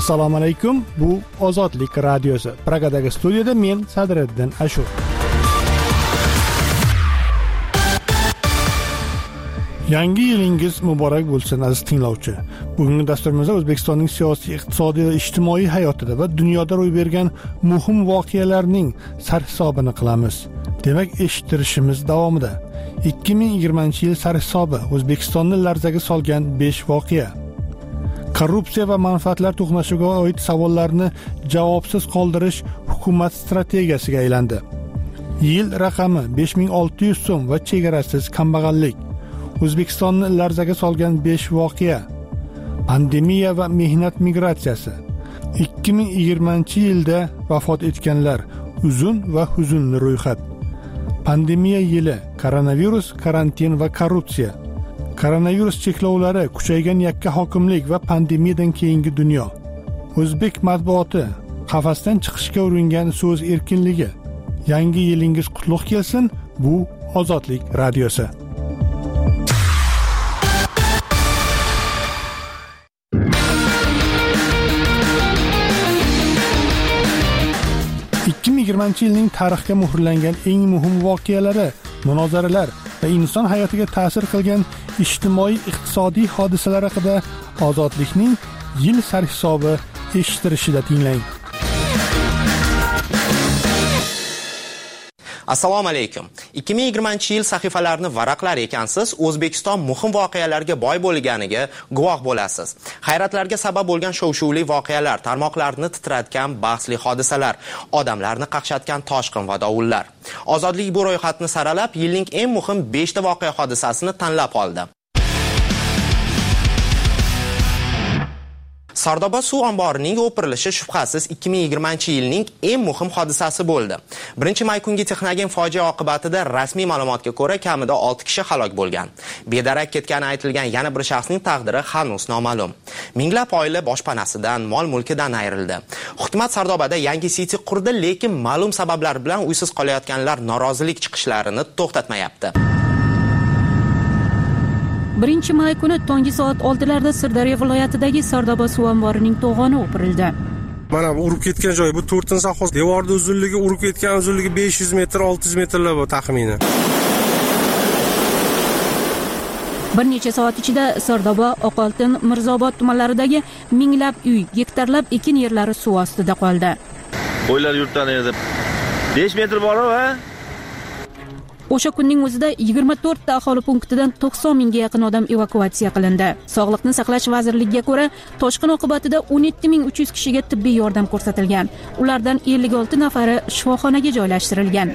Assalomu alaykum. Bu Ozodlik radiosi. Pragadagi studiyada men Sadriddin Ashur. Yangi yilingiz muborak bo'lsin aziz tinglovchi. Bugungi dasturimizda O'zbekistonning siyosiy, iqtisodiy va ijtimoiy hayotida va dunyoda ro'y bergan muhim voqealarning sarhisobini qilamiz. Demak, eshittirishimiz davomida 2020-yil sarhisobi O'zbekistonni larzaga solgan 5 voqea. Korrupsiya va manfaatlar to'qnashuviga oid savollarni javobsiz qoldirish hukumat strategiyasiga aylandi. Yil raqami 5600 so'm va chegarasiz kambag'allik. O'zbekistonni larzaga solgan 5 voqea. Pandemiya va mehnat migratsiyasi. 2020-yilda vafot etganlar, uzun va huzunli ro'yxat. Pandemiya yili, koronavirus, karantin va korrupsiya. Koronavirus cheklovlari, kuchaygan yakka hokimlik va pandemiyadan keyingi dunyo. O'zbek matbuoti qafasdan chiqishga uringan so'z erkinligi. Yangi yilingiz qutlug' kelsin. Bu Ozodlik radiosi. Yilning tarixga muhrlangan eng muhim voqealari, munozaralar va inson hayotiga ta'sir qilgan ijtimoiy-iqtisodiy hodisalar haqida Ozodlikning yil sarhisobi eshittirishida tinglang. Assalomu alaykum. 2020-yil sahifalarini varaqlar ekansiz, O'zbekiston muhim voqealarga boy bo'lganiga guvoh bo'lasiz. Hayratlarga sabab bo'lgan shov-shuvli voqealar, tarmoqlarni titratgan bahsli hodisalar, odamlarni qaqshatgan toshqin va dovullar. Ozodlik bu ro'yxatni saralab, yilning eng muhim 5 ta voqea hodisasini tanlab oldi. Sardoba suv omborining o'pirilishi shubhasiz 2020-yilning eng muhim hodisasi bo'ldi. 1-may kungi Texnogen fojia oqibatida rasmiy ma'lumotga ko'ra kamida 6 kishi halok bo'lgan. Bedarak ketgani aytilgan yana bir shaxsning taqdiri hanuz noma'lum. Minglab oila boshpanasidan, mol-mulkidan ayrildi. Hukumat Sardobada yangi siti qurdi, lekin ma'lum sabablar bilan uysiz qolayotganlar norozilik chiqishlarini to'xtatmayapti. 1-may kuni tongi soat 6larda Sirdaryo viloyatidagi Sardoba suv omborining to'g'oni o'pirildi. Mana bu urib ketgan joy, bu 4-sahoz. Devorning uzunligi, urib ketgan uzunligi 500 metr, 600 metrlar bu taxminan. Bir necha soat ichida Sardoba, Oqoltin, Mirzobod tumanlaridagi minglab uy, gektarlab ekin yerlari suv ostida qoldi. Qo'ylar yurtdan yerda 5 metr bor-a? O'sha kunning o'zida 24 ta aholi punktidan 90 mingga yaqin odam evakuatsiya qilindi. Sog'liqni saqlash vazirligiga ko'ra, toshqin oqibatida 17300 kishiga tibbiy yordam ko'rsatilgan. Ulardan 56 nafari shifoxonaga joylashtirilgan.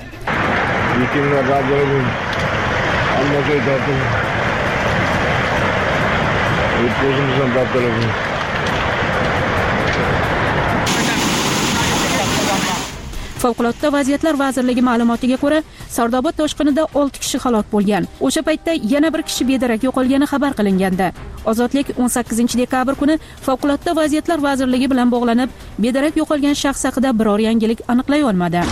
Favqulodda vaziyatlar vazirligi ma'lumotiga ko'ra, Sardoba toshqinida 6 kishi halok bo'lgan. O'sha paytda yana bir kishi bedarak yo'qolgani xabar qilingandi. Ozodlik 18-dekabr kuni Favqulodda vaziyatlar vazirligi bilan bog'lanib, bedarak yo'qolgan shaxs haqida biror yangilik aniqlay olmadi.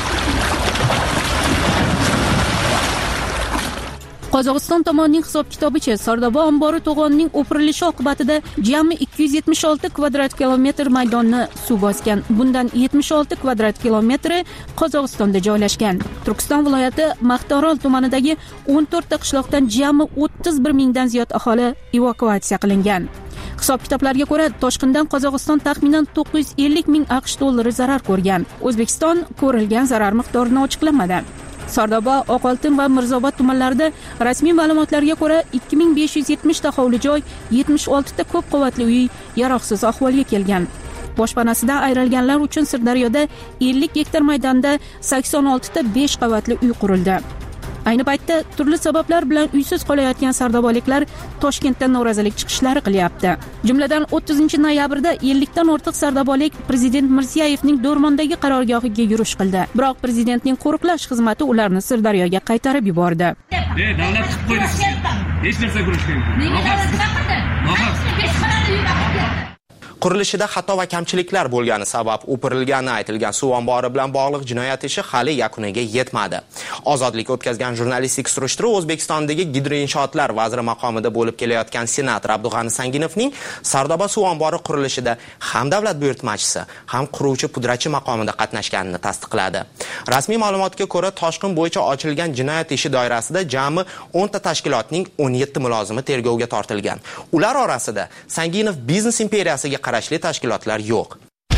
Qozog'iston tomonining hisob-kitobicha Sardoba ombori to'g'onining o'pirilishi oqibatida jami 276 kvadrat kilometr maydonni suv bosgan. Bundan 76 kvadrat kilometri Qozog'istonda joylashgan. Turkiston viloyati Maqtorol tumanidagi 14 ta qishloqdan jami 31 mingdan ziyod aholi evakuatsiya qilingan. Hisob-kitoblarga ko'ra, toshqindan Qozog'iston taxminan 950 ming AQSh dollari zarar ko'rgan. O'zbekiston ko'rilgan zarar miqdorini ochiqlamadi. Sardoba, Oqoltin va Mirzobod tumanlarida rasmiy ma'lumotlarga ko'ra 2570 ta hovli joy, 76 ta ko'p qavatli uy yaroqsiz ahvolga kelgan. Boshpanasidan ayrilganlar uchun Sirdaryoda 50 gektar maydonda 86 ta 5 qavatli uy qurildi. Ayni paytda turli sabablar bilan uysiz qolayotgan sardobaliklar Toshkentda norozilik chiqishlari qilyapti. Jumladan 30-noyabrda 50 dan ortiq sardobalik prezident Mirziyevning Do'rmondagi qarorgohiga yurish qildi. Biroq prezidentning qo'riqlash xizmati ularni Sirdaryoga qaytarib yubordi. Davlat qilib qo'ydi sizga. Hech narsa ko'rishmaydi. Qurilishida xato va kamchiliklar bo'lgani sabab o'pirilgani aytilgan suv ombori bilan bog'liq jinoyat ishi hali yakuniga yetmadi. Ozodlik o'tkazgan jurnalistik surishtiruv O'zbekistondagi gidroinshootlar vaziri maqomida bo'lib kelayotgan senator Abdug'ani Sanginovning Sardoba suv ombori qurilishida ham davlat buyurtmachisi, ham quruvchi pudratchi maqomida qatnashganini tasdiqladi. Rasmiy ma'lumotga ko'ra, toshqin bo'yicha ochilgan jinoyat ishi doirasida jami 10 ta tashkilotning 17 mulozimi tergovga tortilgan. Ular orasida Sanginov biznes imperiyasiga qarashli tashkilotlar yo'q.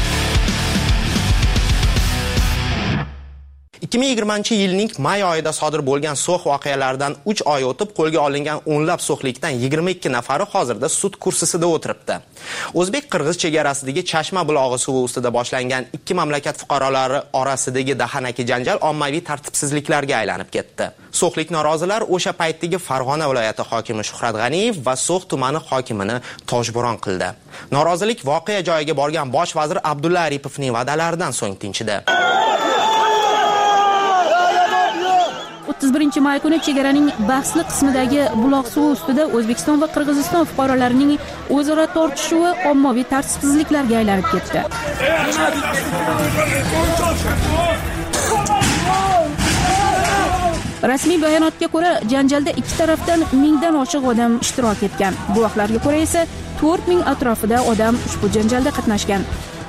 2020-yilning may oyida sodir bo'lgan so'x voqealaridan 3 oy o'tib qo'lga olingan o'nlab so'xlikdan 22 nafari hozirda sud kursisida o'tiribdi. O'zbek-qirg'iz chegarasidagi Chashma bulog'i suvi ustida boshlangan ikki mamlakat fuqarolari orasidagi dahanaki janjal ommaviy tartibsizliklarga aylanib ketdi. So'xlik norozilar o'sha paytdagi Farg'ona viloyati hokimi Shuhrat G'aniyev va So'x tumani hokimini toshbo'ron qildi. Norozilik voqea joyiga borgan bosh vazir Abdulla Aripovning va'dalaridan so'ng tinchidi. 31 may kuni chegaraning bahsli qismidagi buloq suvi ustida O'zbekiston va Qirg'iziston fuqarolarining o'zaro tortishuvi ommaviy tartibsizliklarga aylanib ketdi. Rasmiy bayonotga ko'ra, janjalda ikki tarafdan 1000 dan oshiq odam ishtirok etgan. Guvohlarga ko'ra esa 4000 atrofida odam ushbu janjalda qatnashgan.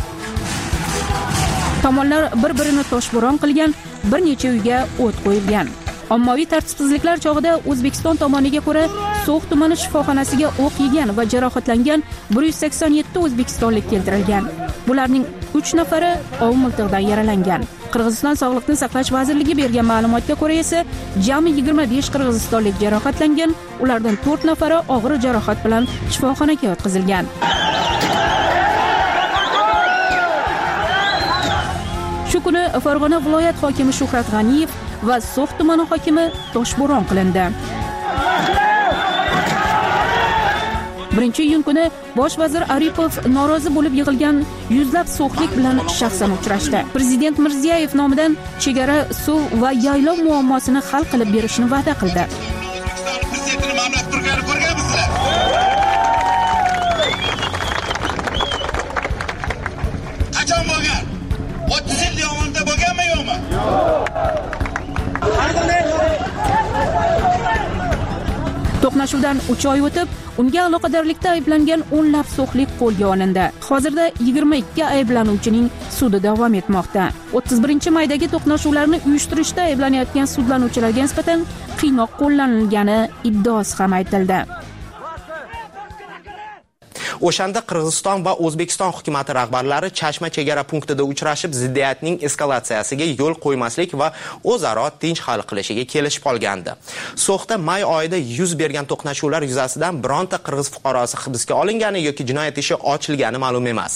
Tomonlar bir-birini toshbo'ron qilgan, bir necha uyga o't qo'yilgan. Ommaviy tartibsizliklar chog'ida O'zbekiston tomoniga ko'ra So'x tumani shifoxonasiga o'q yegan va jarohatlangan 187 o'zbekistonlik keltirilgan. Bularning 3 nafari ov miltig'idan yaralangan. Qirg'iziston Sog'liqni saqlash vazirligi bergan ma'lumotga ko'ra esa jami 25 qirg'izistonlik jarohatlangan, ulardan 4 nafari og'ir jarohat bilan shifoxonaga yotqizilgan. Shu kuni Farg'ona viloyat hokimi Shuhrat G'aniyev va So'x tumani hokimi toshbo'ron qilindi. 1-iyun kuni bosh vazir Aripov norozi bo'lib yig'ilgan yuzlab so'xlik bilan shaxsan uchrashdi. Prezident Mirziyoyev nomidan chegara, suv va yaylov muammosini hal qilib berishni va'da qildi. Qachon bo'lgan? 30 yil davomida bo'lganmi yo'qmi? To'qnashuvdan 3 oy o'tib, unga aloqadorlikda ayblangan o'nlab so'xlik qo'lga olindi. Hozirda 22 ayblanuvchining sudi davom etmoqda. 31 maydagi to'qnashuvlarni uyushtirishda ayblanayotgan sudlanuvchilarga nisbatan qiynoq qo'llanilgani iddaosi ham aytildi. O'shanda Qirg'iziston va O'zbekiston hukumati rahbarlari Chashma chegara punktida uchrashib, ziddiyatning eskalatsiyasiga yo'l qo'ymaslik va o'zaro tinch hal qilishiga kelishib qolgandi. So'xda may oyida yuz bergan to'qnashuvlar yuzasidan bironta qirg'iz fuqarosi hibsga olingani yoki jinoyat ishi ochilgani ma'lum emas.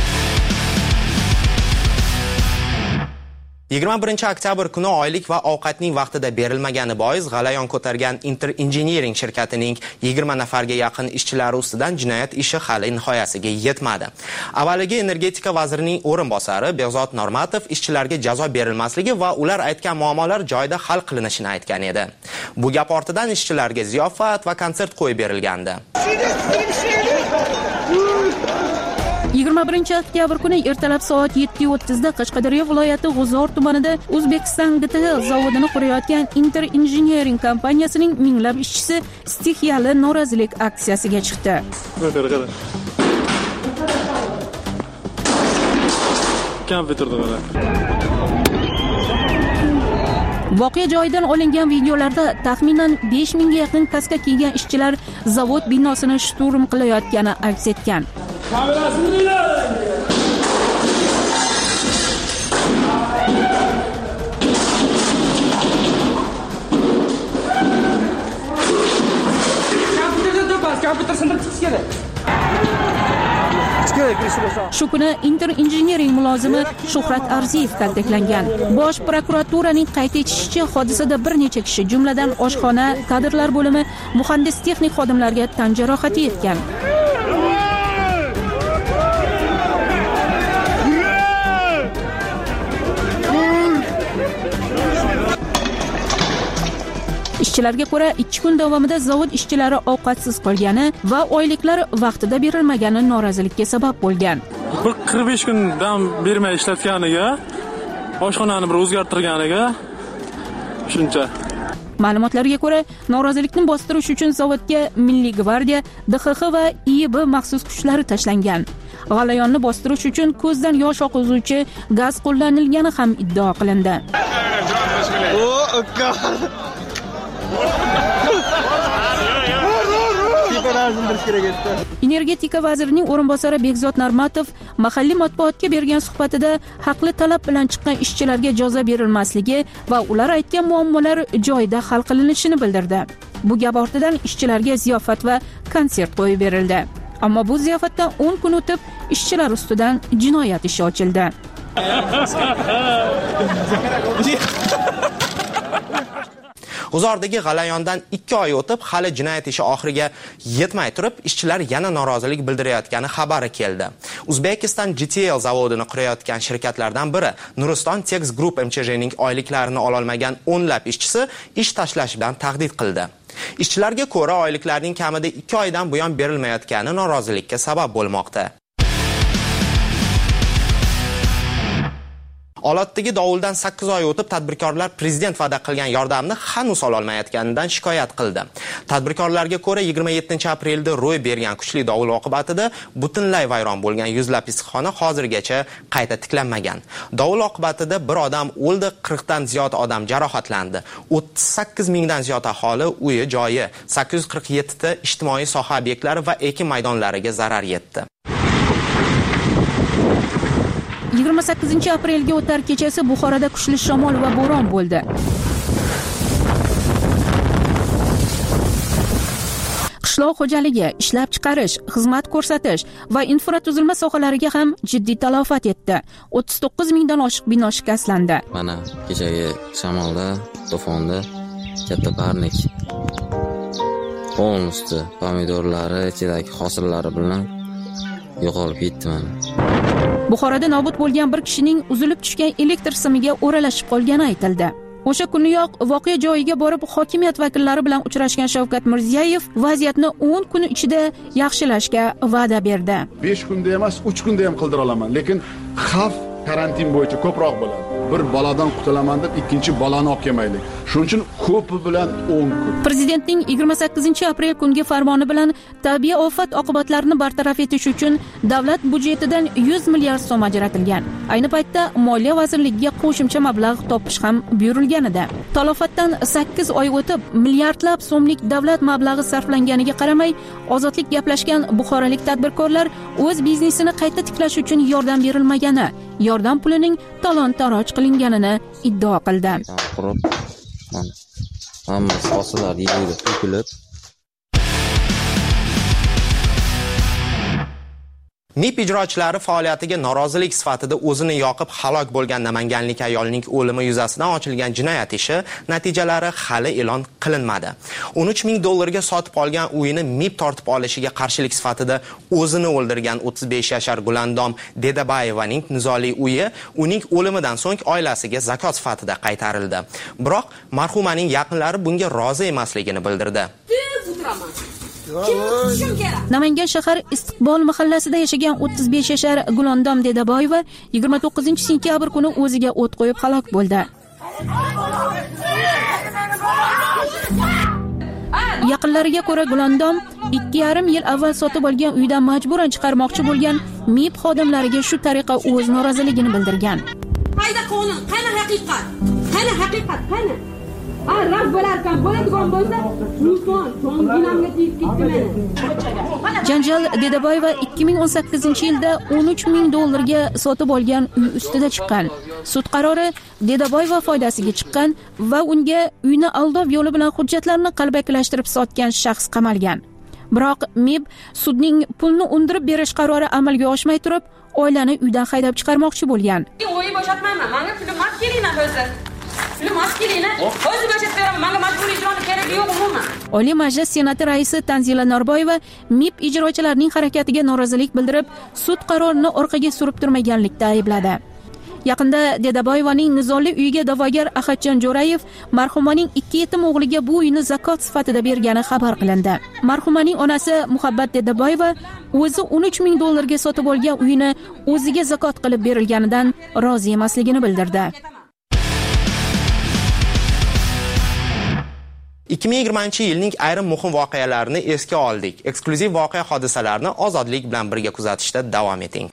21 oktyabr kuni oylik va ovqatning vaqtida berilmagani bois g'alayon ko'targan Inter Engineering shirkatining 20 nafarga yaqin ishchilari ustidan jinoyat ishi hali nihoyasiga yetmadi. Avvaliga energetika vazirining o'rinbosari Behzod Normatov ishchilarga jazo berilmasligi va ular aytgan muammolar joyida hal qilinishini aytgan edi. Bu gap ortidan ishchilarga ziyofat va konsert qo'yib berilgandi. 21 oktyabr kuni ertalab soat 7:30 da Qashqadaryo viloyati G'uzor tumanida O'zbekiston GTL zavodini qurayotgan Inter Engineering kompaniyasining minglab ishchisi stixiyali norozilik aksiyasiga chiqdi. Voqea joyidan olingan videolarda taxminan 5000 ga yaqin kaska kiygan ishchilar zavod binosini shturm qilayotgani aks etgan. Shu kuni Inter Engineering mulozimi Shuhrat Arziyev kaltaklangan. Bosh prokuraturaning qayd etishicha, hodisada bir necha kishi, jumladan oshxona, kadrlar bo'limi, muhandis texnik xodimlarga tan jarohati yetgan. Ishchilarga ko'ra 2 kun davomida zavod ishchilari ovqatsiz qolgani va oyliklar vaqtida berilmagani norozilikka sabab bo'lgan. Bir 45 kun dam bermay ishlatganiga, oshxonani bir o'zgartirganiga shuncha. Ma'lumotlarga ko'ra, norozilikni bostirish uchun zavodga Milliy gvardiya, DXX va IIB maxsus kuchlari tashlangan. G'alayonni bostirish uchun ko'zdan yosh oqizuvchi gaz qo'llanilgani ham iddao qilindi. Energetika vazirining o'rinbosari Bekzod Narmatov mahalliy matbuotga bergan suhbatida haqli talab bilan chiqqan ishchilarga jazo berilmasligi va ular aytgan muammolar joyida hal qilinishini bildirdi. Bu gap ortidan ishchilarga ziyofat va konsert qo'yib berildi. Ammo bu ziyofatdan 10 kun o'tib ishchilar ustidan jinoyat ishi ochildi. G'uzordagi g'alayondan 2 oy o'tib, hali jinoyat ishi oxiriga yetmay turib, ishchilar yana norozilik bildirayotgani xabari keldi. Uzbekistan GTL zavodini qurayotgan shirkatlardan biri Nuriston Tex Group MCJning oyliklarini ololmagan o'nlab ishchisi ish tashlashdan tahdid qildi. Ishchilarga ko'ra, oyliklarning kamida 2 oydan buyon berilmayotgani norozilikka sabab bo'lmoqda. Olotdagi dovuldan 8 oy o'tib, tadbirkorlar prezident va'da qilgan yordamni hanuz ololmayotganidan shikoyat qildi. Tadbirkorlarga ko'ra, 27-aprelda ro'y bergan kuchli dovul oqibatida butunlay vayron bo'lgan yuzlab issiqxona hozirgacha qayta tiklanmagan. Dovul oqibatida bir odam o'ldi, 40 dan ziyod odam jarohatlandi. 38 mingdan ziyod aholi uyi, joyi, 847 ta ijtimoiy soha obyektlari va ekin maydonlariga zarar yetdi. 28-aprelga o'tar kechasi Buxoroda kuchli shamol va bo'ron bo'ldi. Qishloq xo'jaligi, ishlab chiqarish, xizmat ko'rsatish va infratuzilma sohalariga ham jiddiy talofat yetdi. 39 mingdan oshiq bino shikastlandi. Mana kechagi shamolda, to'fonda katta parnik polnosti pomidorlari, ichidagi hosillari bilan yo'qolib ketdi mana. Buxoroda nobud bo'lgan bir kishining uzilib tushgan elektr simiga o'ralashib qolgani aytildi. O'sha kuniyoq voqea joyiga borib hokimiyat vakillari bilan uchrashgan Shavkat Mirziyoyev vaziyatni 10 kun ichida yaxshilashga va'da berdi. 5 kunda emas, 3 kunda ham qildira olaman, lekin xavf karantin bo'yicha ko'proq bo'ladi. Bir boladan qutulaman deb ikkinchi bolani olib kelmaylik. Shuning uchun ko'pi bilan 10 kun. Prezidentning 28-aprel kungi farmoni bilan tabiiy ofat oqibatlarini bartaraf etish uchun davlat budjetidan 100 milliard so'm ajratilgan. Ayni paytda Moliya vazirligiga qo'shimcha mablag' topish ham buyurilgan edi. Talofatdan 8 oy o'tib, milliardlab so'mlik davlat mablag'i sarflanganiga qaramay, ozodlik gaplashgan buxorolik tadbirkorlar o'z biznesini qayta tiklash uchun yordam berilmagani, yordam pulining talon-taroj qilinganini iddao qildi. Hamma hosillar yerga to'kilib. MIB ijrochilari faoliyatiga norozilik sifatida o'zini yoqib halok bo'lgan namanganlik ayolning o'limi yuzasidan ochilgan jinoyat ishi natijalari hali e'lon qilinmadi. 13 ming dollarga sotib olgan uyini MIB tortib olishiga qarshilik sifatida o'zini o'ldirgan 35 yashar Gulandom Dedabayevaning nizoli uyi uning o'limidan so'ng oilasiga zakot sifatida qaytarildi. Biroq marhumaning yaqinlari bunga rozi emasligini bildirdi. Namangan shahar Istiqbol mahallasida yashagan 35 yashar Gulandom Dedaboyeva 29-sentyabr kuni o'ziga o't qo'yib halok bo'ldi. Yaqinlariga ko'ra, Gulandom 2,5 yil avval sotib olgan uydan majburan chiqarmoqchi bo'lgan MIB xodimlariga shu tariqa o'z noroziligini bildirgan. Qayda qonun, qani haqiqat? Qani haqiqat, qani? Rad bo'larkan, bo'ladigan bo'lsa, Ruston, so'ngginamga tegib ketdi. Janjal Dedaboyeva 2018-yilda 13 ming dollarga sotib olgan uy ustida chiqqan. Sud qarori Dedaboyeva foydasiga chiqqan va unga uyni aldov yo'li bilan hujjatlarni qalbakilashtirib sotgan shaxs qamalgan. Biroq MIB sudning pulni undirib berish qarori amalga oshmay turib, oilani uydan haydab chiqarmoqchi bo'lgan. O'yi bo'shatmayman, menga pulim olib kelinglar o'zi. Oliy Majlis Senati raisi Tanzila Norboyeva MIB ijrochilarining harakatiga norozilik bildirib, sud qarorini orqaga surib turmaganlikda aybladi. Yaqinda Dedaboyevaning nizoli uyiga da'vogar Ahadjon Jo'rayev marhumaning 2 yetim o'g'liga bu uyni zakot sifatida bergani xabar qilindi. Marhumaning onasi Muhabbat Dedaboyeva o'zi $13,000 ga sotib olgan uyini o'ziga zakot qilib berilganidan rozi emasligini bildirdi. 2020-yilning ayrim muhim voqealarini esga oldik. Eksklyuziv voqea hodisalarni Ozodlik bilan birga kuzatishda davom eting.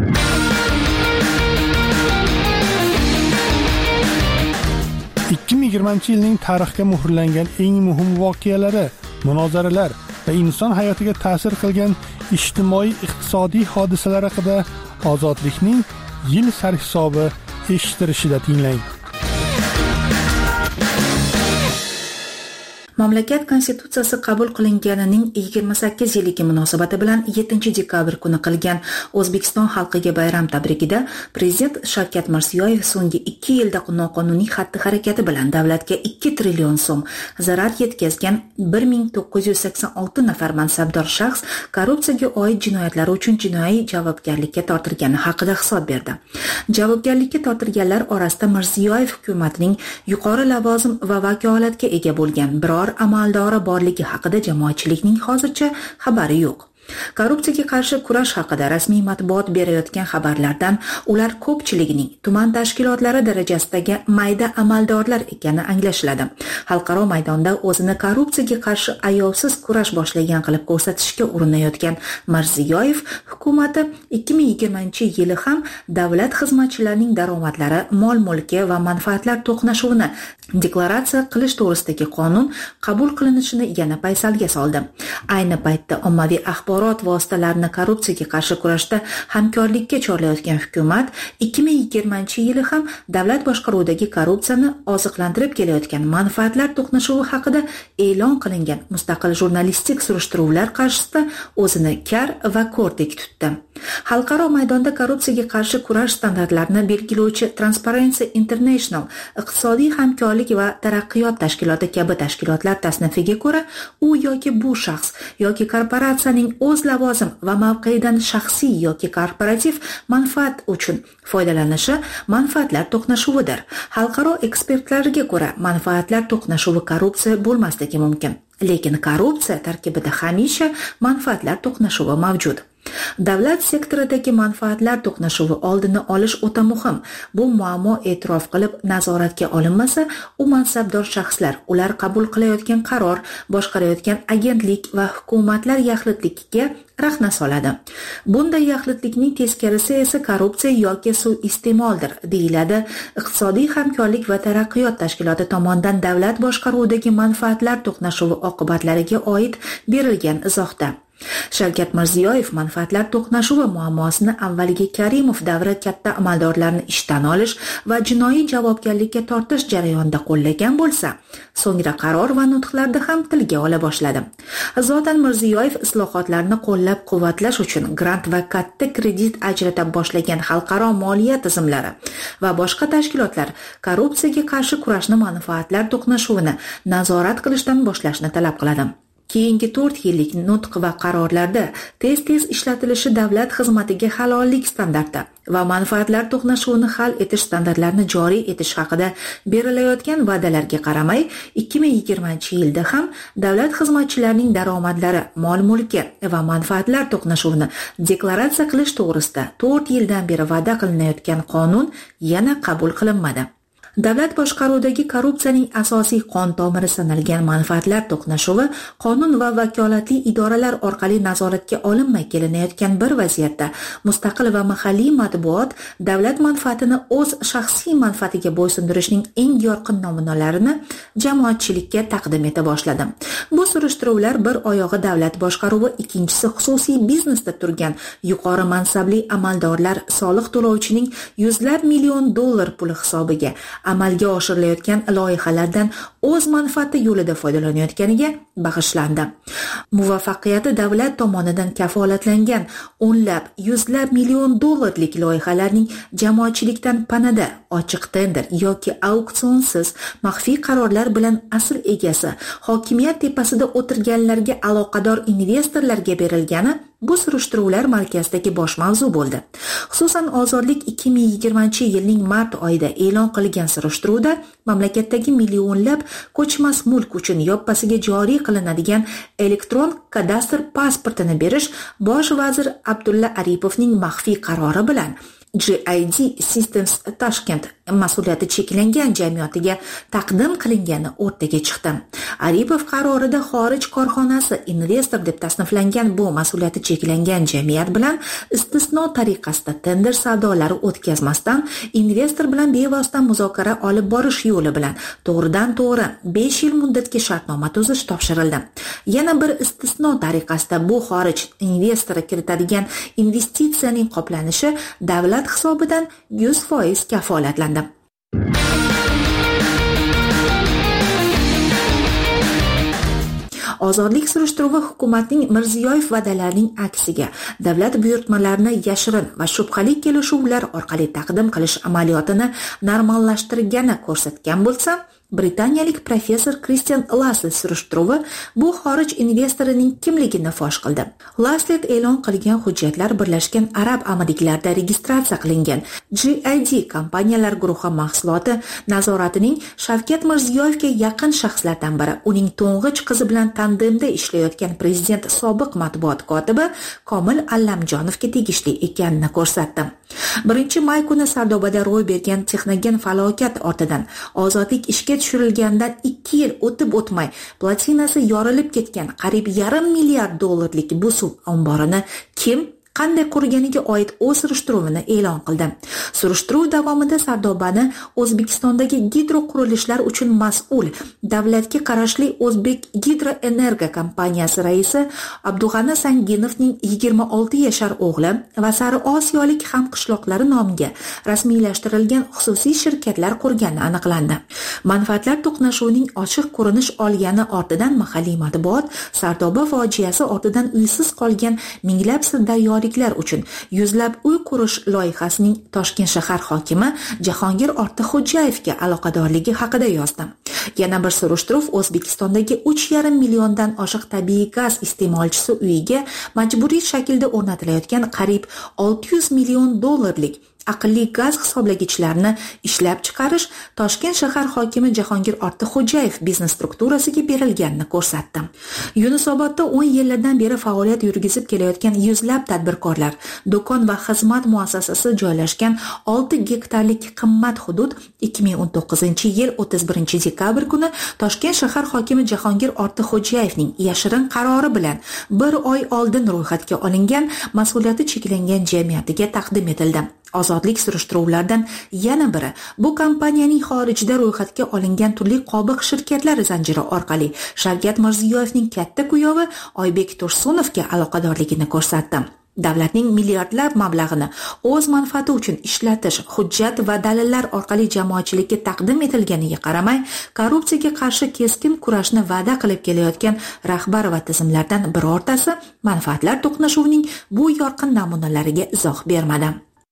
yilning tarixga muhrlangan eng muhim voqealari, munozaralar va inson hayotiga ta'sir qilgan ijtimoiy-iqtisodiy hodisalar haqida Ozodlikning yil sarhisobi eshittirishida tinglang. Mamlakat konstitutsiyasi qabul qilinganining 28 yilligi munosabati bilan 7 dekabr kuni qilgan O'zbekiston xalqiga bayram tabrikida Prezident Shavkat Mirziyoyev so'nggi 2 yilda noqonuniy xatti-harakati bilan davlatga 2 trillion so'm zarar yetkazgan 1986 nafar mansabdor shaxs korrupsiyaga oid jinoyatlari uchun jinoiy javobgarlikka tortilgani haqida hisob berdi. Javobgarlikka tortilganlar orasida Mirziyoyev hukumatining yuqori lavozim va vakolatga ega bo'lgan biror amaldori borligi haqida jamoatchilikning hozircha xabari yo'q. Korrupsiyaga qarshi kurash haqida rasmiy matbuot berayotgan xabarlardan ular ko'pchiligining tuman tashkilotlari darajasidagi mayda amaldorlar ekani anglashiladi. Xalqaro maydonda o'zini korrupsiyaga qarshi ayovsiz kurash boshlagan qilib ko'rsatishga urinayotgan Mirziyoyev hukumati 2020-yili ham davlat xizmatchilarining daromadlari, mol-mulki va manfaatlar to'qnashuvini deklaratsiya qilish to'g'risidagi qonun qabul qilinishini yana paysalga soldi. Ayni paytda ommaviy axborot vositalarini korrupsiyaga qarshi kurashda hamkorlikka chorlayotgan hukumat 2020-yili ham davlat boshqaruvidagi korrupsiyani oziqlantirib kelayotgan manfaatlar to'qnashuvi haqida e'lon qilingan mustaqil jurnalistik surishtiruvlar qarshisida o'zini kar va ko'rdek tutdi. Xalqaro maydonda korrupsiyaga qarshi kurash standartlarini belgilovchi Transparency International iqtisodiy hamkorlik va taraqqiyot tashkiloti kabi tashkilotlar tasnifiga ko'ra, u yoki bu shaxs yoki korporatsiyaning o'z lavozim va mavqeidan shaxsiy yoki korporativ manfaat uchun foydalanishi manfaatlar to'qnashuvidir. Xalqaro ekspertlarga ko'ra, manfaatlar to'qnashuvi korrupsiya bo'lmasligi mumkin, lekin korrupsiya tarkibida hamisha manfaatlar to'qnashuvi mavjud. Davlat sektoridagi manfaatlar to'qnashuvi oldini olish o'ta muhim. Bu muammo e'tirof qilib nazoratga olinmasa, u mansabdor shaxslar, ular qabul qilayotgan qaror, boshqarayotgan agentlik va hukumatlar yaxlitligiga rahna soladi. Bunday yaxlitlikning teskarisi esa korrupsiya yoki suiiste'moldir, deyiladi Iqtisodiy hamkorlik va taraqqiyot tashkiloti tomonidan davlat boshqaruvidagi manfaatlar to'qnashuvi oqibatlariga oid berilgan izohda. Shavkat Mirziyoyev manfaatlar to'qnashuvi muammosini avvaliga Karimov davri katta amaldorlarni ishdan olish va jinoiy javobgarlikka tortish jarayonida qo'llagan bo'lsa, so'ngra qaror va nutqlarda ham tilga ola boshladi. Zotan Mirziyoyev islohotlarni qo'llab-quvvatlash uchun grant va katta kredit ajrata boshlagan xalqaro moliya tizimlari va boshqa tashkilotlar korrupsiyaga qarshi kurashni manfaatlar to'qnashuvini nazorat qilishdan boshlashni talab qiladi. Keyingi 4 yillik nutq va qarorlarda tez-tez ishlatilishi davlat xizmatiga halollik standarti va manfaatlar to'qnashuvini hal etish standartlarini joriy etish haqida berilayotgan va'dalarga qaramay, 2020-yilda ham davlat xizmatchilarining daromadlari, mol-mulki va manfaatlar to'qnashuvini deklaratsiya qilish to'g'risida 4 yildan beri va'da qilinayotgan qonun yana qabul qilinmadi. Davlat boshqaruvidagi korrupsiyaning asosiy qon tomiri sanalgan manfaatlar to'qnashuvi qonun va vakolatli idoralar orqali nazoratga olinmay kelinayotgan bir vaziyatda mustaqil va mahalliy matbuot davlat manfaatini o'z shaxsiy manfaatiga bo'ysundirishning eng yorqin namunalarini jamoatchilikka taqdim eta boshladi. Bu surishtiruvlar bir oyog'i davlat boshqaruvi, ikkinchisi xususiy biznesda turgan yuqori mansabli amaldorlar soliq to'lovchining $100 million puli hisobiga amalga oshirilayotgan loyihalardan o'z manfaati yo'lida foydalanayotganiga bag'ishlandi. Muvaffaqiyati davlat tomonidan kafolatlangan o'nlab, yuzlab million dollarlik loyihalarning jamoatchilikdan panada, ochiq tender yoki auksionsiz maxfiy qarorlar bilan asl egasi hokimiyat tepasida o'tirganlarga aloqador investorlarga berilgani bu surishtiruvlar markazidagi bosh mavzu bo'ldi. Xususan, Ozodlik 2020-yilning mart oyida e'lon qilingan surishtiruvda mamlakatdagi millionlab ko'chmas mulk uchun yoppasiga joriy qilinadigan elektron kadastr pasportini berish bosh vazir Abdulla Aripovning maxfiy qarori bilan GID Systems Tashkent mas'uliyati cheklangan jamiyatiga taqdim qilingani o'rtaga chiqdi. Aripov qarorida xorij korxonasi investor deb tasniflangan bu mas'uliyati cheklangan jamiyat bilan istisno tariqasida tender savdolari o'tkazmasdan investor bilan bevosita muzokara olib borish yo'li bilan to'g'ridan-to'g'ri 5 yil muddatga shartnoma tuzish topshirildi. Yana bir istisno tariqasida bu xorij investori kiritadigan investitsiyaning qoplanishi davlat hisobidan 100% kafolatlandi. Ozodlik surishtiruvi hukumatning Mirziyoyev va'dalarining aksiga davlat buyurtmalarini yashirin va shubhali kelishuvlar orqali taqdim qilish amaliyotini normallashtirgani ko'rsatgan bo'lsa, Britaniyalik professor Christian Laslet surishtiruvi bu xorij investorining kimligini fosh qildi. Laslet e'lon qilgan hujjatlar Birlashgan Arab Amirliklarida registratsiya qilingan GID kompaniyalar guruhi mahsuloti nazoratining Shavkat Mirziyoyevga yaqin shaxslardan biri, uning to'ng'ich qizi bilan tandemda ishlayotgan prezident sobiq matbuot kotibi Komil Allamjonovga tegishli ekanini ko'rsatdi. 1-may kuni Sardobada ro'y bergan texnogen falokat ortidan Ozodlik ishga tushirilgandan 2 yil o'tib o'tmay platinasi yorilib ketgan qariyb $500 million bu suv omborini kim qanday qurganiga oid o'z surishtiruvini e'lon qildi. Surishtiruv davomida Sardobani O'zbekistondagi gidroqurilishlar uchun mas'ul davlatga qarashli O'zbek Gidroenergo kompaniyasi raisi Abdug'ani Sanginovning 26 yashar o'g'li va Sari Osiyolik hamqishloqlari nomiga rasmiylashtirilgan xususiy shirkatlar qurgani aniqlandi. Manfaatlar to'qnashuvining ochiq ko'rinish olgani ortidan mahalliy matbuot Sardoba fojiasi ortidan uysiz qolgan minglab sirdaryoliklar uchun yuzlab uy qurish loyihasining Toshkent shahar hokimi Jahongir Ortiqxo'jayevga aloqadorligi haqida yozdi. Yana bir surishtiruv O'zbekistondagi 3,5 milliondan oshiq tabiiy gaz iste'molchisi uyiga majburiy shaklda o'rnatilayotgan qariyb $600 million aqlli gaz hisoblagichlarni ishlab chiqarish Toshkent shahar hokimi Jahongir Ortiqxo'jayev biznes strukturasiga berilganini ko'rsatdi. Yunusobodda 10 yillardan beri faoliyat yurgizib kelayotgan yuzlab tadbirkorlar, do'kon va xizmat muassasasi joylashgan 6 gektarlik qimmat hudud 2019-yil 31 dekabr kuni Toshkent shahar hokimi Jahongir Ortiqxo'jayevning yashirin qarori bilan 1 oy oldin ro'yxatga olingan mas'uliyati cheklangan jamiyatiga taqdim etildi. Ozodlik surishtiruvlardan yana biri bu kompaniyaning xorijda ro'yxatga olingan turli qobiq shirkatlar zanjiri orqali Shavkat Mirziyoyevning katta kuyovi Oybek Tursunovga aloqadorligini ko'rsatdi. Davlatning milliardlab mablag'ini o'z manfaati uchun ishlatish hujjat va dalillar orqali jamoatchilikka taqdim etilganiga qaramay, korrupsiyaga qarshi keskin kurashni va'da qilib kelayotgan rahbar va tizimlardan birortasi manfaatlar to'qnashuvining bu yorqin namunalariga izoh bermadi.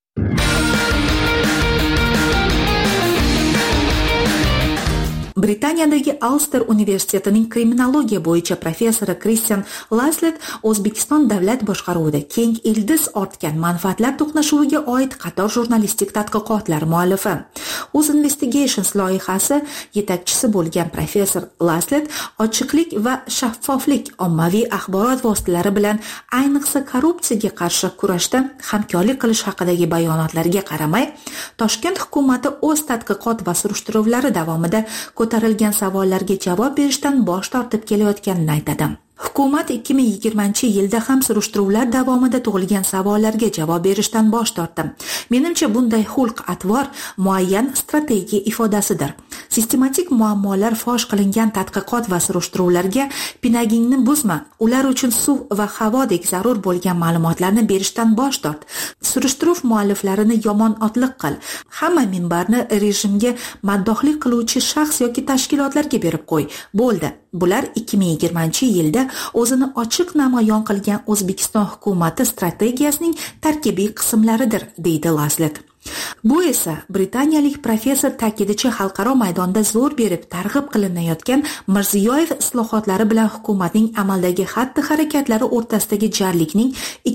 Britaniyadagi Ulster universitetining kriminologiya bo'yicha professori Christian Laslet O'zbekiston davlat boshqaruvida keng ildiz ortgan manfaatlar to'qnashuviga oid qator jurnalistik tadqiqotlar muallifi. O'z Investigations loyihasi yetakchisi bo'lgan professor Laslet ochiqlik va shaffoflik ommaviy axborot vositalari bilan ayniqsa korrupsiyaga qarshi kurashda hamkorlik qilish haqidagi bayonotlariga qaramay, Toshkent hukumati o'z tadqiqot va surishtiruvlari davomida ko'tarilgan savollarga javob berishdan bosh tortib kelayotganini aytadi. Hukumat 2020-yilda ham surishtiruvlar davomida tug'ilgan savollarga javob berishdan bosh tortdi. Menimcha bunday xulq-atvor muayyan strategiya ifodasidir. Sistematik muammolar fosh qilingan tadqiqot va surishtiruvlarga pinagingni buzma. Ular uchun suv va havodek zarur bo'lgan ma'lumotlarni berishdan bosh tort. Surishtiruv mualliflarini yomon otliq qil. Hamma minbarni rejimga maddohlik qiluvchi shaxs yoki tashkilotlarga berib qo'y. Bo'ldi. Bular 2020-yilda o'zini ochiq namoyon qilgan O'zbekiston hukumati strategiyasining tarkibiy qismlaridir, deydi Laslet. Bu esa britaniyalik professor ta'kidichi xalqaro maydonda zo'r berib targ'ib qilinayotgan Mirziyoyev islohotlari bilan hukumatning amaldagi xatti-harakatlari o'rtasidagi jarlikning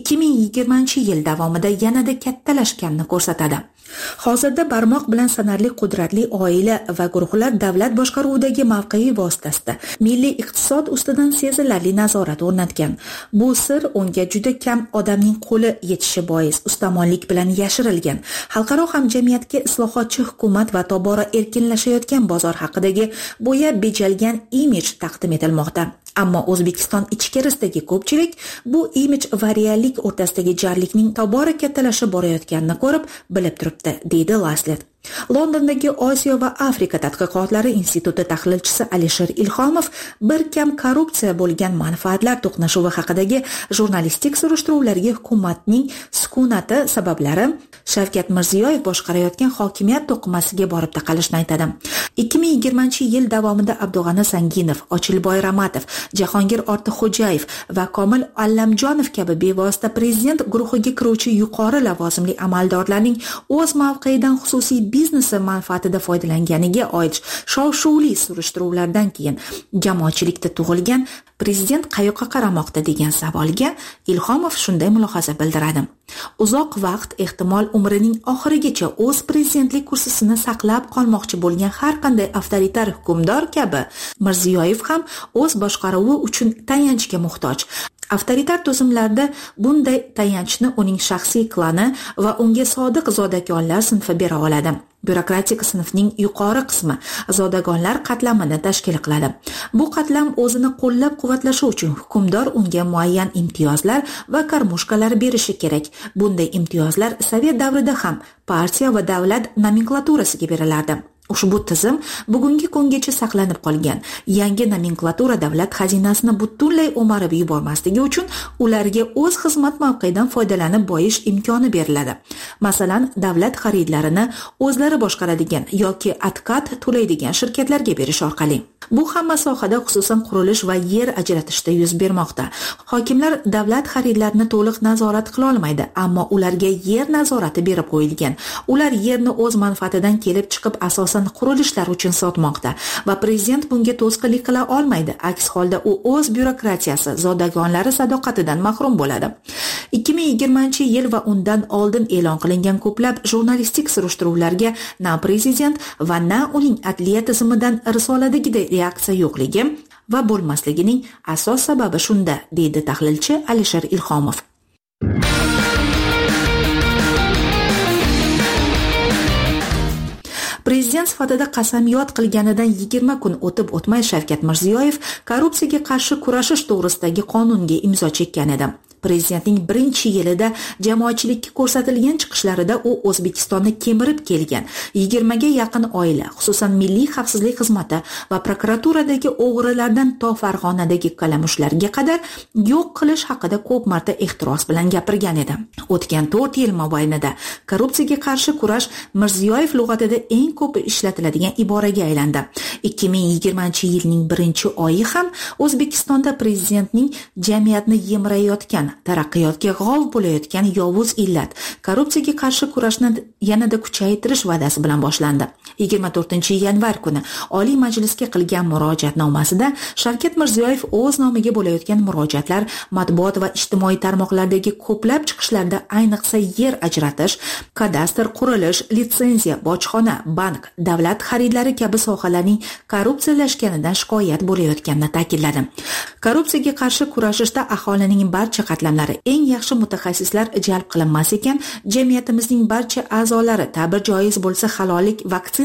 2020-yil davomida yanada kattalashganini ko'rsatadi. Hozirda barmoq bilan sanarli qudratli oila va guruhlar davlat boshqaruvidagi mavqei vositasida milliy iqtisod ustidan sezilarli nazorat o'rnatgan. Bu sir unga juda kam odamning qo'li yetishi bois ustamonlik bilan yashirilgan. Xalqaro hamjamiyatga islohotchi hukumat va tobora erkinlashayotgan bozor haqidagi bo'yab bejalgan imij taqdim etilmoqda. Ammo O'zbekiston ichkarisidagi ko'pchilik bu imij va reallik o'rtasidagi jarlikning tobora kattalashib borayotganini ko'rib, bilib turibdi, deydi Laslet. Londondagi Osiyo va Afrika tadqiqotlari instituti tahlilchisi Alisher Ilhomov bir kam korrupsiya bo'lgan manfaatlar to'qnashuvi haqidagi jurnalistik surishtiruvlarga hukumatning sukunati sabablari Shavkat Mirziyoyev boshqarayotgan hokimiyat to'qimasiga borib taqalishni aytadi. 2020-yil davomida Abdug'ani Sanginov, Ochilboy Ramatov, Jahongir Ortiqxo'jayev va Komil Allamjonov kabi bevosita prezident guruhiga kiruvchi yuqori lavozimli amaldorlarning o'z mavqeidan xususiy biznesi manfaatida foydalanganiga oid shov-shuvli surishtiruvlardan keyin jamoatchilikda tug'ilgan prezident qayoqqa qaramoqda degan savolga Ilhomov shunday mulohaza bildiradi. Uzoq vaqt ehtimol umrining oxirigacha o'z prezidentlik kursisini saqlab qolmoqchi bo'lgan har qanday avtoritar hukmdor kabi Mirziyoyev ham o'z boshqaruvi uchun tayanchga muhtoj. Avtoritar tuzumlarda bunday tayanchni uning shaxsiy klani va unga sodiq zodagonlar sinfi bera oladi. Byurokratik sinfning yuqori qismi zodagonlar qatlamini tashkil qiladi. Bu qatlam o'zini qo'llab-quvvatlashi uchun hukmdor unga muayyan imtiyozlar va karmushkalar berishi kerak. Bunday imtiyozlar Sovet davrida ham partiya va davlat nomenklaturasiga berilardi. Ushbu tizim bugungi kungacha saqlanib qolgan. Yangi nomenklatura davlat xazinasini butunlay o'marib yubormasligi uchun ularga o'z xizmat mavqeyidan foydalanib boyish imkoni beriladi. Masalan, davlat xaridlarini o'zlari boshqaradigan yoki atqat to'laydigan shirkatlarga berish orqali. Bu hamma sohada, xususan qurilish va yer ajratishda yuz bermoqda. Hokimlar davlat xaridlarini to'liq nazorat qila olmaydi, ammo ularga yer nazorati berib qo'yilgan. Ular yerni o'z manfaatidan kelib chiqib asosan qurilishlar uchun sotmoqda va prezident bunga to'sqinlik qila olmaydi. Aks holda u o'z byurokratiyasi, zodagonlari sadoqatidan mahrum bo'ladi. 2020-yil va undan oldin e'lon qilingan ko'plab jurnalistik surishtiruvlarga na prezident va na uning adliya tizimidan risoladagiday reaksiya yo'qligi va bo'lmasligining asos sababi shunda, deydi tahlilchi Alisher Ilhomov. Prezident sifatida qasamyod qilganidan 20 kun o'tib o'tmay Shavkat Mirziyoyev korrupsiyaga qarshi kurashish to'g'risidagi qonunga imzo chekkan edi. Prezidentning birinchi yilida jamoatchilikka ko'rsatilgan chiqishlarida u O'zbekistonni kemirib kelgan 20 ga yaqin oila, xususan Milliy xavfsizlik xizmati va prokuraturadagi o'g'rilardan to Farg'onadagi kalamushlarga qadar yo'q qilish haqida ko'p marta ehtiros bilan gapirgan edi. O'tgan 4 yil mobaynida korrupsiyaga qarshi kurash Mirziyoyev lug'atida eng ko'p ishlatiladigan iboraga aylandi. 2020-yilning birinchi oyi ham O'zbekistonda prezidentning jamiyatni yemirayotgan, taraqqiyotga g'ov bo'layotgan yovuz illat korrupsiyaga qarshi kurashni yanada kuchaytirish va'dasi bilan boshlandi. 24-yanvar kuni Oliy Majlisga qilgan murojaatnomasida Shavkat Mirziyoyev o'z nomiga bo'layotgan murojaatlar matbuot va ijtimoiy tarmoqlardagi ko'plab chiqishlarda ayniqsa yer ajratish, kadastr, qurilish, litsenziya, bojxona, bank, davlat xaridlari kabi sohalarning korrupsiyalashganidan shikoyat bo'layotganini ta'kidladi. Korrupsiyaga qarshi kurashishda aholining barcha qatlamlari, eng yaxshi mutaxassislar jalb qilinmas ekan, jamiyatimizning barcha a'zolari ta'bir joiz bo'lsa halollik vaksina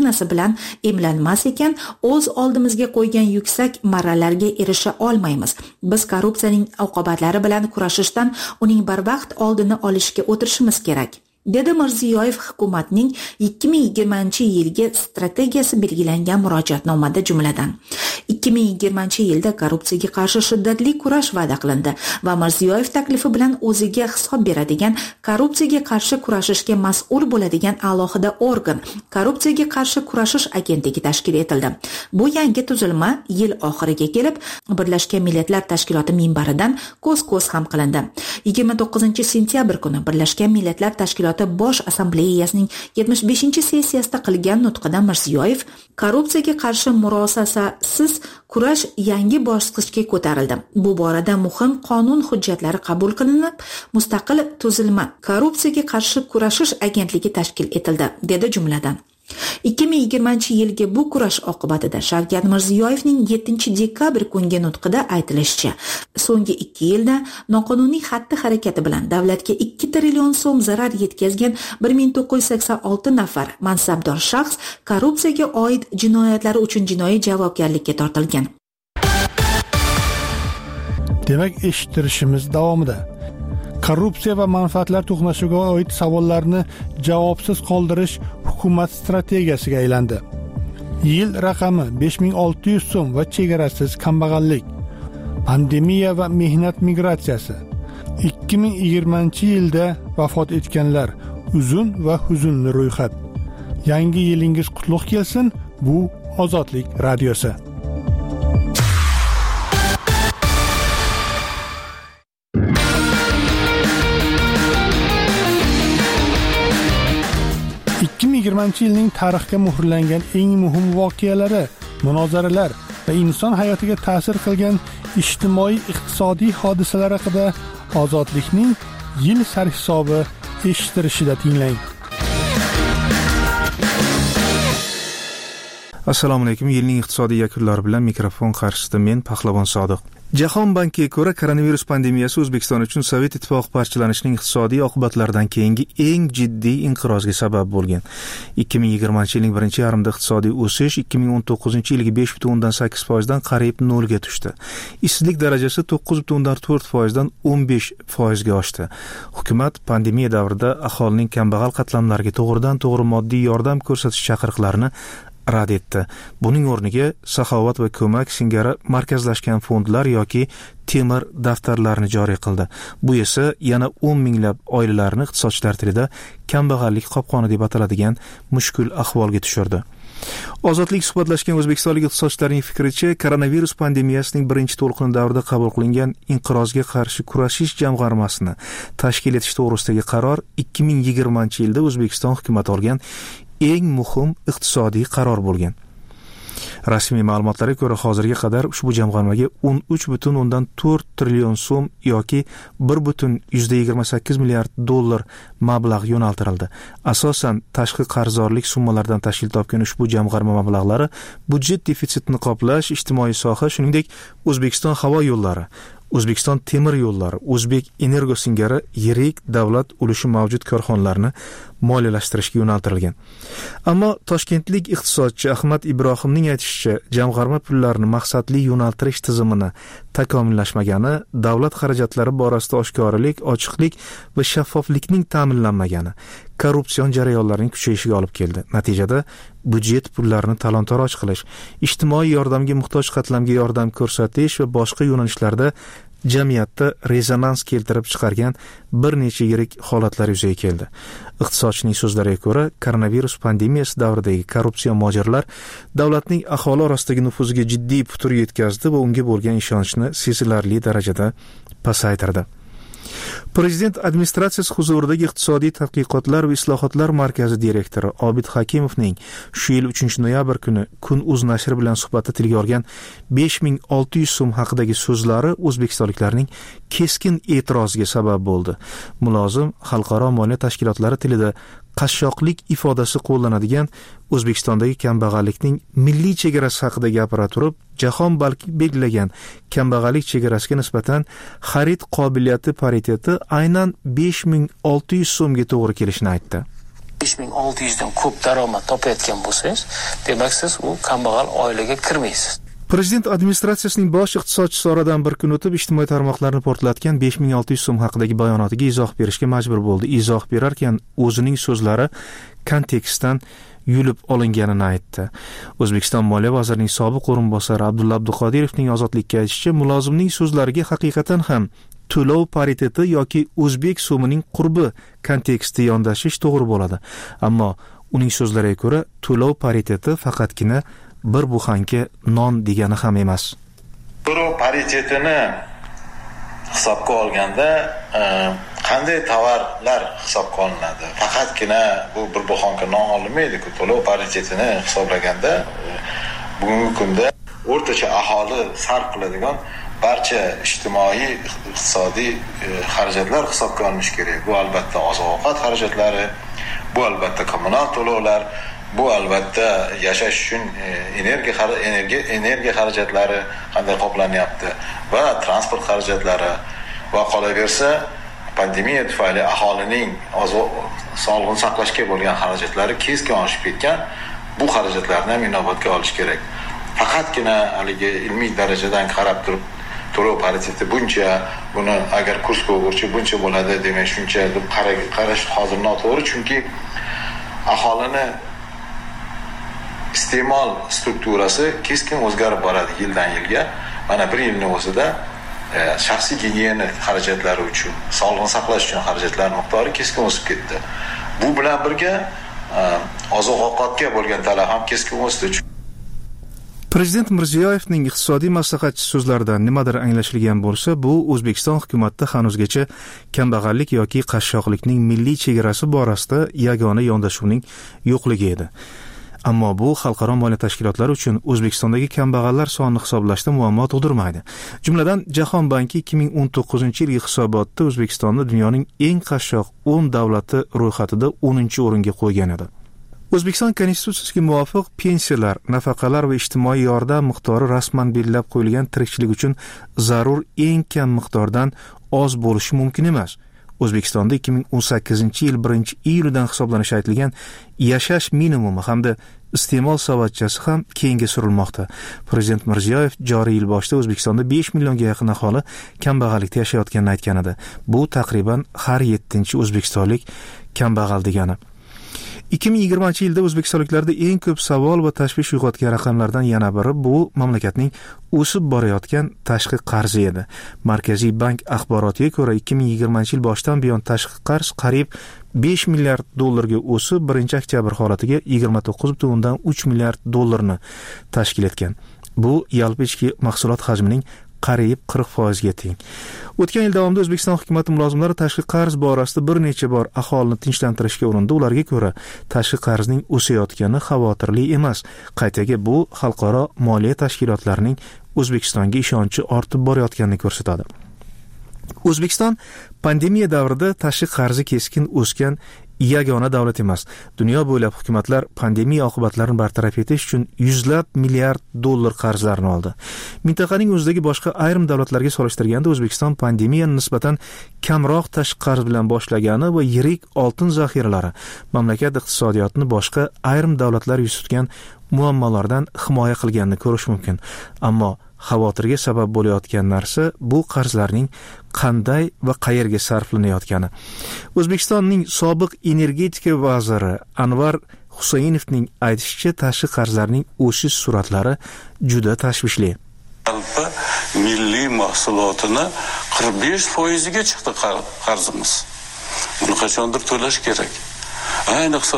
vaksinasi bilan emlanmas ekan, o'z oldimizga qo'ygan yuksak marralarga erisha olmaymiz. Biz korrupsiyaning oqibatlari bilan kurashishdan uning barvaqt oldini olishga o'tirishimiz kerak, dedi Mirziyoyev hukumatning 2020-yilga strategiyasi belgilangan murojaatnomada jumladan. 2020-yilda korrupsiyaga qarshi shiddatli kurash va'da qilindi va Mirziyoyev taklifi bilan o'ziga hisob beradigan, korrupsiyaga qarshi kurashishga mas'ul bo'ladigan alohida organ, korrupsiyaga qarshi kurashish agentligi tashkil etildi. Bu yangi tuzilma yil oxiriga kelib Birlashgan Millatlar Tashkiloti minbaridan ko'z-ko'z ham qilindi. 29-sentyabr kuni Birlashgan Millatlar Tashkiloti Bosh Assambleyasining 75-sessiyasida qilgan nutqida Mirziyoyev korrupsiyaga qarshi murosasiz kurash yangi bosqichga ko'tarildi. Bu borada muhim qonun hujjatlari qabul qilinib, mustaqil tuzilma korrupsiyaga qarshi kurashish agentligi tashkil etildi, dedi jumladan. 2020-yilgi bu kurash oqibatida Shavkat Mirziyoyevning 7-dekabr kungi nutqida aytilishicha, so'nggi 2 yilda noqonuniy xatti-harakati bilan davlatga 2 trillion so'm zarar yetkazgan 1986 nafar mansabdor shaxs korrupsiyaga oid jinoyatlari uchun jinoiy javobgarlikka tortilgan. Demak, eshittirishimiz davomida korrupsiya va manfaatlar to'qnashuviga oid savollarni javobsiz qoldirish hukumat strategiyasiga aylandi. Yil raqami 5600 so'm va chegarasiz kambag'allik, pandemiya va mehnat migratsiyasi, 2020-yilda vafot etganlar, uzun va huzunli ro'yxat. Yangi yilingiz qutlug' kelsin. Bu Ozodlik radiosi. Yilning tarixga muhrlangan eng muhim voqealari, munozaralar va inson hayotiga ta'sir qilgan ijtimoiy-iqtisodiy hodisalar haqida Ozodlikning yil sarhisobi eshittirishida tinglang. Assalomu alaykum. Yilning iqtisodiy yakunlari bilan mikrofon qarshisida men Pahlavon Sodiq. Jahon bankiga ko'ra, koronavirus pandemiyasi O'zbekiston uchun Sovet ittifoqi parchalanishining iqtisodiy oqibatlaridan keyingi eng jiddiy inqirozga sabab bo'lgan. 2020-yilning birinchi yarmida iqtisodiy o'sish 2019-yilgi 5.8% dan qariyb 0 ga tushdi. Ishsizlik darajasi 9.4% dan 15% ga oshdi. Hukumat pandemiya davrida aholining kambag'al qatlamlariga to'g'ridan-to'g'ri moddiy yordam ko'rsatish chaqiriqlarini rad etdi. Buning o'rniga saxovat va ko'mak singari markazlashgan fondlar yoki temir daftarlarni joriy qildi. Bu esa yana 10 minglab oilalarni iqtisodchilar tilida kambag'allik qopqoni deb ataladigan mushkul ahvolga tushirdi. Ozodlik suhbatlashgan o'zbekistonlik iqtisodchilarning fikricha, koronavirus pandemiyasining birinchi to'lqini davrida qabul qilingan inqirozga qarshi kurashish jamg'armasini tashkil etish to'g'risidagi qaror 2020-yilda O'zbekiston hukumati olgan eng muhim iqtisodiy qaror bo'lgan. Rasmiy ma'lumotlarga ko'ra, hozirga qadar ushbu jamg'armaga 13.4 trillion so'm yoki 1.28 milliard dollar mablag' yo'naltirildi. Asosan tashqi qarzdorlik summalaridan tashkil topgan ushbu jamg'arma mablag'lari budjet defitsitini qoplash, ijtimoiy soha, shuningdek O'zbekiston havo yo'llari, O'zbekiston temir yo'llari, O'zbek Energo singari yirik davlat ulushi mavjud korxonalarni moliyalashtirishga yo'naltirilgan. Ammo toshkentlik iqtisodchi Ahmad Ibrohimning aytishicha, jamg'arma pullarini maqsadli yo'naltirish tizimini takomillashmagani, davlat xarajatlari borasida oshkoralik, ochiqlik va shaffoflikning ta'minlanmagani korrupsion jarayonlarning kuchayishiga olib keldi. Natijada budjet pullarini talon-taroj qilish, ijtimoiy yordamga muhtoj qatlamga yordam ko'rsatish va boshqa yo'nalishlarda jamiyatda rezonans keltirib chiqargan bir necha yirik holatlar yuzaga keldi. Iqtisodchining so'zlariga ko'ra, koronavirus pandemiyasi davridagi korrupsiya mojarlar davlatning aholi orasidagi nufuziga jiddiy putur yetkazdi va unga bo'lgan ishonchni sezilarli darajada pasaytirdi. Prezident administratsiyasi huzuridagi iqtisodiy tadqiqotlar va islohotlar markazi direktori Obid Hakimovning shu yil 3-noyabr kuni Kun.uz nashri bilan suhbatda tilga olgan 5600 so'm haqidagi so'zlari o'zbekistonliklarning keskin e'tiroziga sabab bo'ldi. Mulozim xalqaro moliya tashkilotlari tilida qashshoqlik ifodasi qo'llanadigan O'zbekistondagi kambag'allikning milliy chegarasi haqida gapira turib, jahon belgilagan kambag'allik chegarasiga nisbatan xarid qobiliyati pariteti aynan 5600 so'mga to'g'ri kelishini aytdi. 5600 dan ko'p daromad topayotgan bo'lsangiz, demak siz u kambag'al oilaga kirmaysiz. Prezident administratsiyasining bosh iqtisodchisi oradan bir kun o'tib ijtimoiy tarmoqlarni portlatgan 5600 so'm haqidagi bayonotiga izoh berishga majbur bo'ldi. Izoh berarkan o'zining so'zlari kontekstdan yulib olinganini aytdi. O'zbekiston Moliya vazirining sobiq o'rinbosari Abdulla Abduqodirovning ozodlikka aytishicha, mulozimning so'zlariga haqiqatan ham to'lov pariteti yoki o'zbek so'mining qurbi konteksti yondashish to'g'ri bo'ladi. Ammo uning so'zlariga ko'ra, to'lov pariteti faqatgina bir buxanka non degani ham emas. To'lov paritetini hisobga olganda qanday tovarlar hisobga olinadi? Faqatgina bu bir buxanka non olinmaydi-ku. To'lov paritetini hisoblaganda bugungi kunda o'rtacha aholi sarf qiladigan barcha ijtimoiy iqtisodiy xarajatlar hisobga olinishi kerak. Bu albatta oziq-ovqat xarajatlari, bu albatta kommunal to'lovlar, bu albatta yashash uchun energiya xarajatlari qanday qoplanyapti va transport xarajatlari va qolaversa pandemiya tufayli aholining sog'liqni saqlashga bo'lgan xarajatlari keskin oshib ketgan. Bu xarajatlarni ham inobatga olish kerak. Faqatgina haligi ilmiy darajadan qarab turib to'lov pariteti buncha, buni agar kursga o'g'irchi buncha bo'ladi demak shuncha deb qarash hozir noto'g'ri, chunki aholini iste'mol strukturasi keskin o'zgarib boradi yildan yilga. Mana bir yilning o'zida shaxsiy gigiyena xarajatlari uchun, sog'liqni saqlash uchun xarajatlar miqdori keskin o'sib ketdi. Bu bilan birga oziq-ovqatga bo'lgan talab ham keskin o'sdi. Prezident Mirziyoyevning iqtisodiy maslahatchi so'zlaridan nimadir anglashilgan bo'lsa, bu O'zbekiston hukumatida hanuzgacha kambag'allik yoki qashshoqlikning milliy chegarasi borasida yagona yondashuvning yo'qligi edi. Ammo bu xalqaro moliya tashkilotlari uchun O'zbekistondagi kambag'allar sonini hisoblashda muammo tug'dirmaydi. Jumladan, Jahon banki 2019-yilgi hisobotda O'zbekistonni dunyoning eng qashshoq 10 davlati ro'yxatida 10-o'ringa qo'ygan edi. O'zbekiston konstitutsiyasiga muvofiq pensiyalar, nafaqalar va ijtimoiy yordam miqdori rasman belgilab qo'yilgan tirikchilik uchun zarur eng kam miqdordan oz bo'lishi mumkin emas. O'zbekistonda 2018-yil 1-iyuldan hisoblanishi aytilgan yashash minimumi hamda iste'mol savatchasi ham keyinga surilmoqda. Prezident Mirziyoyev joriy yil boshida O'zbekistonda 5 millionga yaqin aholi kambag'allikda yashayotganini aytgan edi. Bu taqriban har 7-o'zbekistonlik kambag'al degani. 2020-yilda o'zbekistonliklarda eng ko'p savol va tashvish uyg'otgan raqamlardan yana biri bu mamlakatning o'sib borayotgan tashqi qarzi edi. Markaziy bank axborotiga ko'ra 2020-yil boshidan buyon tashqi qarz qariyb 5 milliard dollarga o'sib 1-oktyabr holatiga 29,3 milliard dollarni tashkil etgan. Bu yalpi ichki mahsulot hajmining qariyb 40% ga teng. O'tgan yil davomida O'zbekiston hukumati mulozimlari tashqi qarz borasida bir necha bor aholini tinchlantirishga urindi. Ularga ko'ra, tashqi qarzning o'sayotgani xavotirli emas. Qaytaga bu xalqaro moliya tashkilotlarining O'zbekistonga ishonchi ortib borayotganini ko'rsatadi. O'zbekiston pandemiya davrida tashqi qarzi keskin o'sgan yagona davlat emas. Dunyo bo'ylab hukumatlar pandemiya oqibatlarini bartaraf etish uchun yuzlab milliard dollar qarzlarni oldi. Mintaqaning o'zidagi boshqa ayrim davlatlarga solishtirganda O'zbekiston pandemiyani nisbatan kamroq tashqi qarz bilan boshlagani va yirik oltin zaxiralari mamlakat iqtisodiyotini boshqa ayrim davlatlar yuz tutgan muammolardan himoya qilganini ko'rish mumkin. Ammo xavotirga sabab bo'layotgan narsa bu qarzlarning qanday va qayerga sarflanayotgani. O'zbekistonning sobiq energetika vaziri Anvar Husaynovning aytishicha, tashqi qarzlarning o'sish sur'atlari juda tashvishli. Alba milliy mahsulotini 45% ga chiqdi qarzimiz. Buni qachondir to'lash kerak. Ayniqsa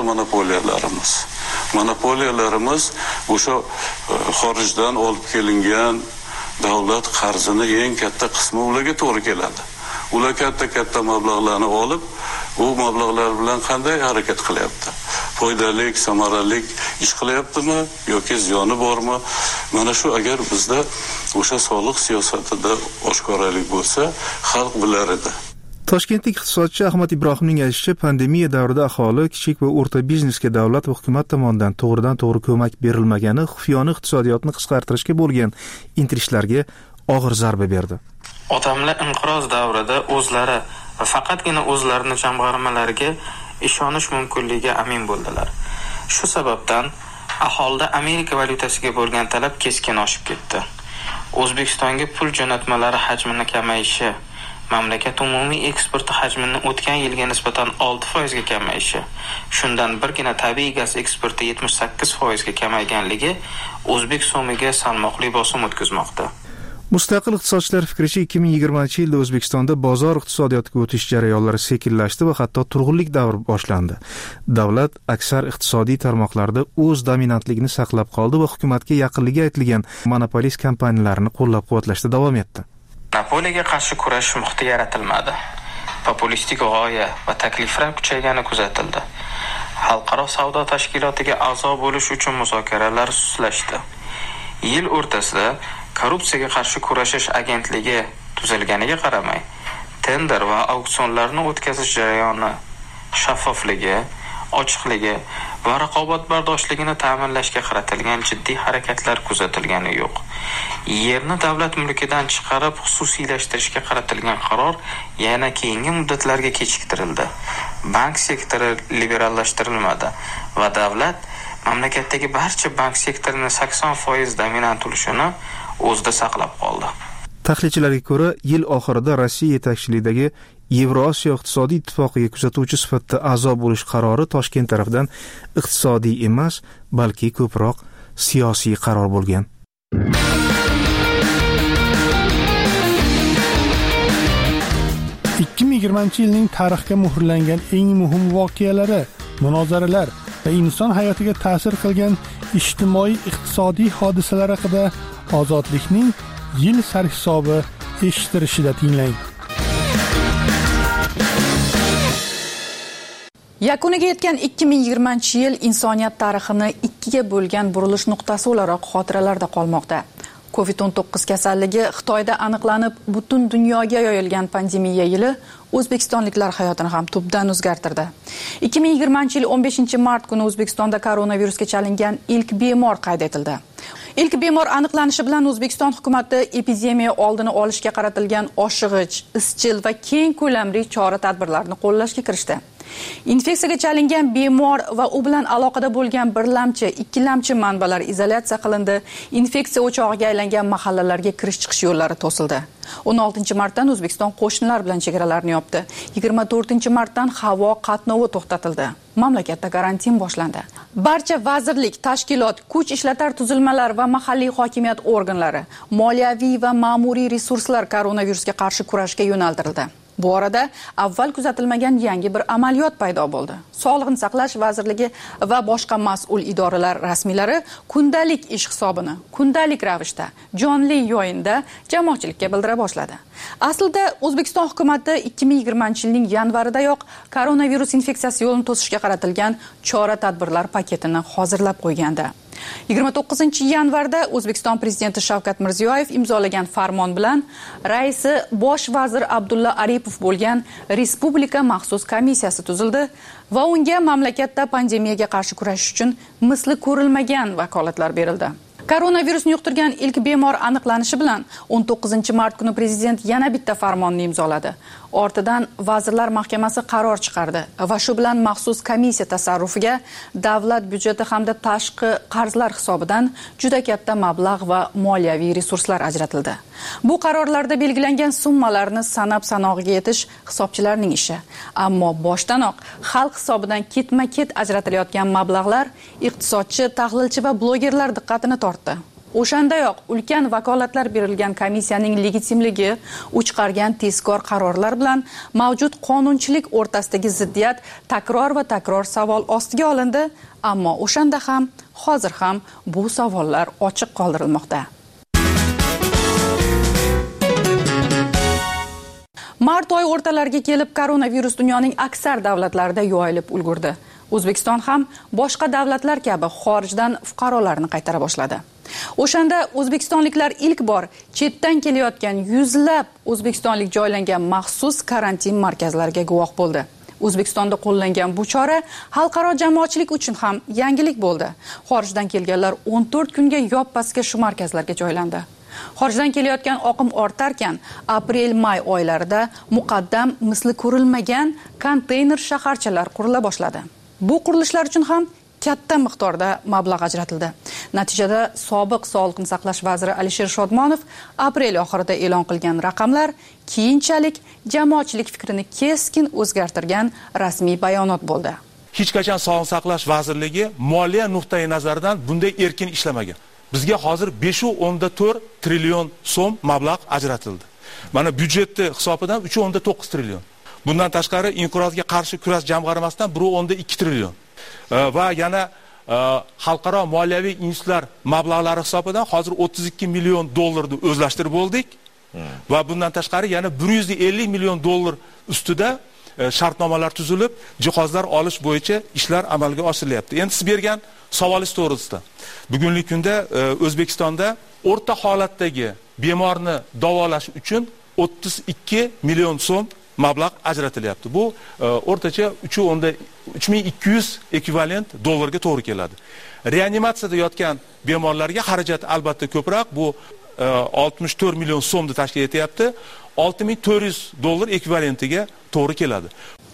monopoliyalarimiz o'sha xorijdan olib kelingan davlat qarzini eng katta qismi ularga to'g'ri keladi. Ular katta mablag'larni olib, u mablag'lar bilan qanday harakat qilyapti? Foydali, samarali ish qilyaptimi yoki ziyoni bormi? Mana shu agar bizda o'sha soliq siyosatida oshkoralik bo'lsa, xalq bilar edi. Toshkentlik iqtisodchi Ahmad Ibrohimning aytishicha, pandemiya davrida aholi, kichik va o'rta biznesga davlat va hukumat tomonidan to'g'ridan-to'g'ri ko'mak berilmagani xufiyona iqtisodiyotni qisqartirishga bo'lgan intilishlarga og'ir zarba berdi. Odamlar inqiroz davrida o'zlari va faqatgina o'zlarini jamg'armalariga ishonish mumkinligiga amin bo'ldilar. Shu sababdan aholida Amerika valyutasiga bo'lgan talab keskin oshib ketdi. O'zbekistonga pul jo'natmalari hajmini kamayishi, mamlakat umumiy eksporti hajmining o'tgan yilga nisbatan 6% ga kamayishi, shundan birgina tabiiy gaz eksporti 78% ga kamayganligi o'zbek so'miga salmoqli bosim o'tkazmoqda. Mustaqil iqtisodchilar fikricha 2020-yilda O'zbekistonda bozor iqtisodiyotiga o'tish jarayonlari sekinlashdi va hatto turg'unlik davri boshlandi. Davlat aksar iqtisodiy tarmoqlarda o'z dominantligini saqlab qoldi va hukumatga yaqinligi aytilgan monopolist kompaniyalarni qo'llab-quvvatlashda davom etdi. Monopoliyaga qarshi kurash muhiti yaratilmadi. Populistik g'oya va takliflar kuchaygani kuzatildi. Xalqaro savdo tashkilotiga a'zo bo'lish uchun muzokaralar sustlashdi. Yil o'rtasida korrupsiyaga qarshi kurashish agentligi tuzilganiga qaramay, tender va auksionlarni o'tkazish jarayoni shaffofligi, ochiqligi va raqobatbardoshligini ta'minlashga qaratilgan jiddiy harakatlar kuzatilgani yo'q. Yerni davlat mulkidan chiqarib xususiylashtirishga qaratilgan qaror yana keyingi muddatlarga kechiktirildi. Bank sektori liberallashtirilmadi va davlat mamlakatdagi barcha bank sektorining 80% dominant ulushini o'zida saqlab qoldi. Tahlilchilarga ko'ra, yil oxirida Rossiya yetakchiligidagi Yevrosiyo iqtisodiy ittifoqiga kuzatuvchi sifatida a'zo bo'lish qarori Toshkent tomonidan iqtisodiy emas, balki ko'proq siyosiy qaror bo'lgan. yilning tarixga muhrlangan eng muhim voqealari, munozaralar va inson hayotiga ta'sir qilgan ijtimoiy-iqtisodiy hodisalar haqida Ozodlikning yil sarhisobi eshittirishida tinglang. Yakuniga yetgan 2020-yil insoniyat tarixini ikkiga bo'lgan burilish nuqtasi o'laroq xotiralarda qolmoqda. COVID-19 kasalligi Xitoyda aniqlanib, butun dunyoga yoyilgan pandemiya yili o'zbekistonliklar hayotini ham tubdan o'zgartirdi. 2020-yil 15-mart kuni O'zbekistonda koronavirusga chalingan ilk bemor qayd etildi. Ilk bemor aniqlanishi bilan O'zbekiston hukumati epidemiya oldini olishga qaratilgan oshig'ich, izchil va keng ko'lamli chora-tadbirlarni qo'llashga kirishdi. Infeksiyaga chalingan bemor va u bilan aloqada bo'lgan birlamchi, ikkilamchi manbalar izolyatsiya qilindi. Infeksiya o'chog'iga aylangan mahallalarga kirish-chiqish yo'llari to'sildi. 16-martdan O'zbekiston qo'shnilar bilan chegaralarni yopdi. 24-martdan havo qatnovi to'xtatildi. Mamlakatda karantin boshlandi. Barcha vazirlik, tashkilot, kuch ishlatar tuzilmalar va mahalliy hokimiyat organlari, moliyaviy va ma'muriy resurslar koronavirusga qarshi kurashga yo'naltirildi. Bu orada avval kuzatilmagan yangi bir amaliyot paydo bo'ldi. Sog'liqni saqlash vazirligi va boshqa mas'ul idoralar rasmiylari kundalik ish hisobini kundalik ravishda jonli yo'yinda jamoatchilikka bildira boshladi. Aslida O'zbekiston hukumatı 2020-yilning yanvaridayoq koronavirus infeksiyasi yo'lini to'sishga qaratilgan chora-tadbirlar paketini hozirlab qo'ygandi. 29-yanvarda O'zbekiston prezidenti Shavkat Mirziyoyev imzolagan farmon bilan raisi bosh vazir Abdulla Aripov bo'lgan Respublika maxsus komissiyasi tuzildi va unga mamlakatda pandemiyaga qarshi kurashish uchun misli ko'rilmagan vakolatlar berildi. Koronavirusni yuqtirgan ilk bemor aniqlanishi bilan 19-mart kuni prezident yana bitta farmonni imzoladi. Ortidan Vazirlar Mahkamasi qaror chiqardi va shu bilan maxsus komissiya tasarrufiga davlat byudjeti hamda tashqi qarzlar hisobidan juda katta mablag' va moliyaviy resurslar ajratildi. Bu qarorlarda belgilangan summalarni sanab-sanog'iga yetish hisobchilarning ishi. Ammo boshdanoq xalq hisobidan ketma-ket ajratilayotgan mablag'lar iqtisodchi, tahlilchi va blogerlar diqqatini tortdi. O'shandayoq ulkan vakolatlar berilgan komissiyaning legitimligi, u chiqargan tezkor qarorlar bilan mavjud qonunchilik o'rtasidagi ziddiyat takror va takror savol ostiga olindi, ammo o'shanda ham, hozir ham bu savollar ochiq qoldirilmoqda. Mart oyi o'rtalariga kelib koronavirus dunyoning aksar davlatlarida yoyilib ulgurdi. O'zbekiston ham boshqa davlatlar kabi xorijdan fuqarolarni qaytara boshladi. O'shanda o'zbekistonliklar ilk bor chetdan kelayotgan yuzlab o'zbekistonlik joylangan maxsus karantin markazlariga guvoh bo'ldi. O'zbekistonda qo'llangan bu chora xalqaro jamoatchilik uchun ham yangilik bo'ldi. Xorijdan kelganlar 14 kunga yoppasiga shu markazlarga joylandi. Xorijdan kelayotgan oqim ortarkan, aprel-may oylarida muqaddam misli ko'rilmagan konteyner shaharchalar qurila boshladi. Bu qurilishlar uchun ham katta miqdorda mablag' ajratildi. Natijada sobiq Sog'liqni saqlash vaziri Alisher Shodmonov aprel oxirida e'lon qilgan raqamlar keyinchalik jamoatchilik fikrini keskin o'zgartirgan rasmiy bayonot bo'ldi. Hech qachon Sog'liqni saqlash vazirligi moliya nuqtai nazaridan bunday erkin ishlamagan. Bizga hozir 5.4 trillion so'm mablag' ajratildi. Mana byudjetni hisobidan 3.9 trillion. Bundan tashqari inqirozga qarshi kurash jamg'armasidan 1.2 trillion. Va yana xalqaro moliyaviy institutlar mablag'lari hisobidan hozir 32 million dollarni o'zlashtirib bo'ldik. Va bundan tashqari yana 150 million dollar ustida shartnomalar tuzilib, jihozlar olish bo'yicha ishlar amalga oshirilyapti. Endi siz bergan savolingiz to'g'risida. Bugungi kunda O'zbekistonda o'rta holatdagi bemorni davolash uchun 32 million so'm mablag' ajratilyapti. Bu o'rtacha 3200 ekvivalent dollarga to'g'ri keladi. Reanimatsiyada yotgan bemorlarga xarajat albatta ko'proq, bu 64 million so'mni tashkil etyapti. 6400 dollar ekvivalentiga to'g'ri keladi.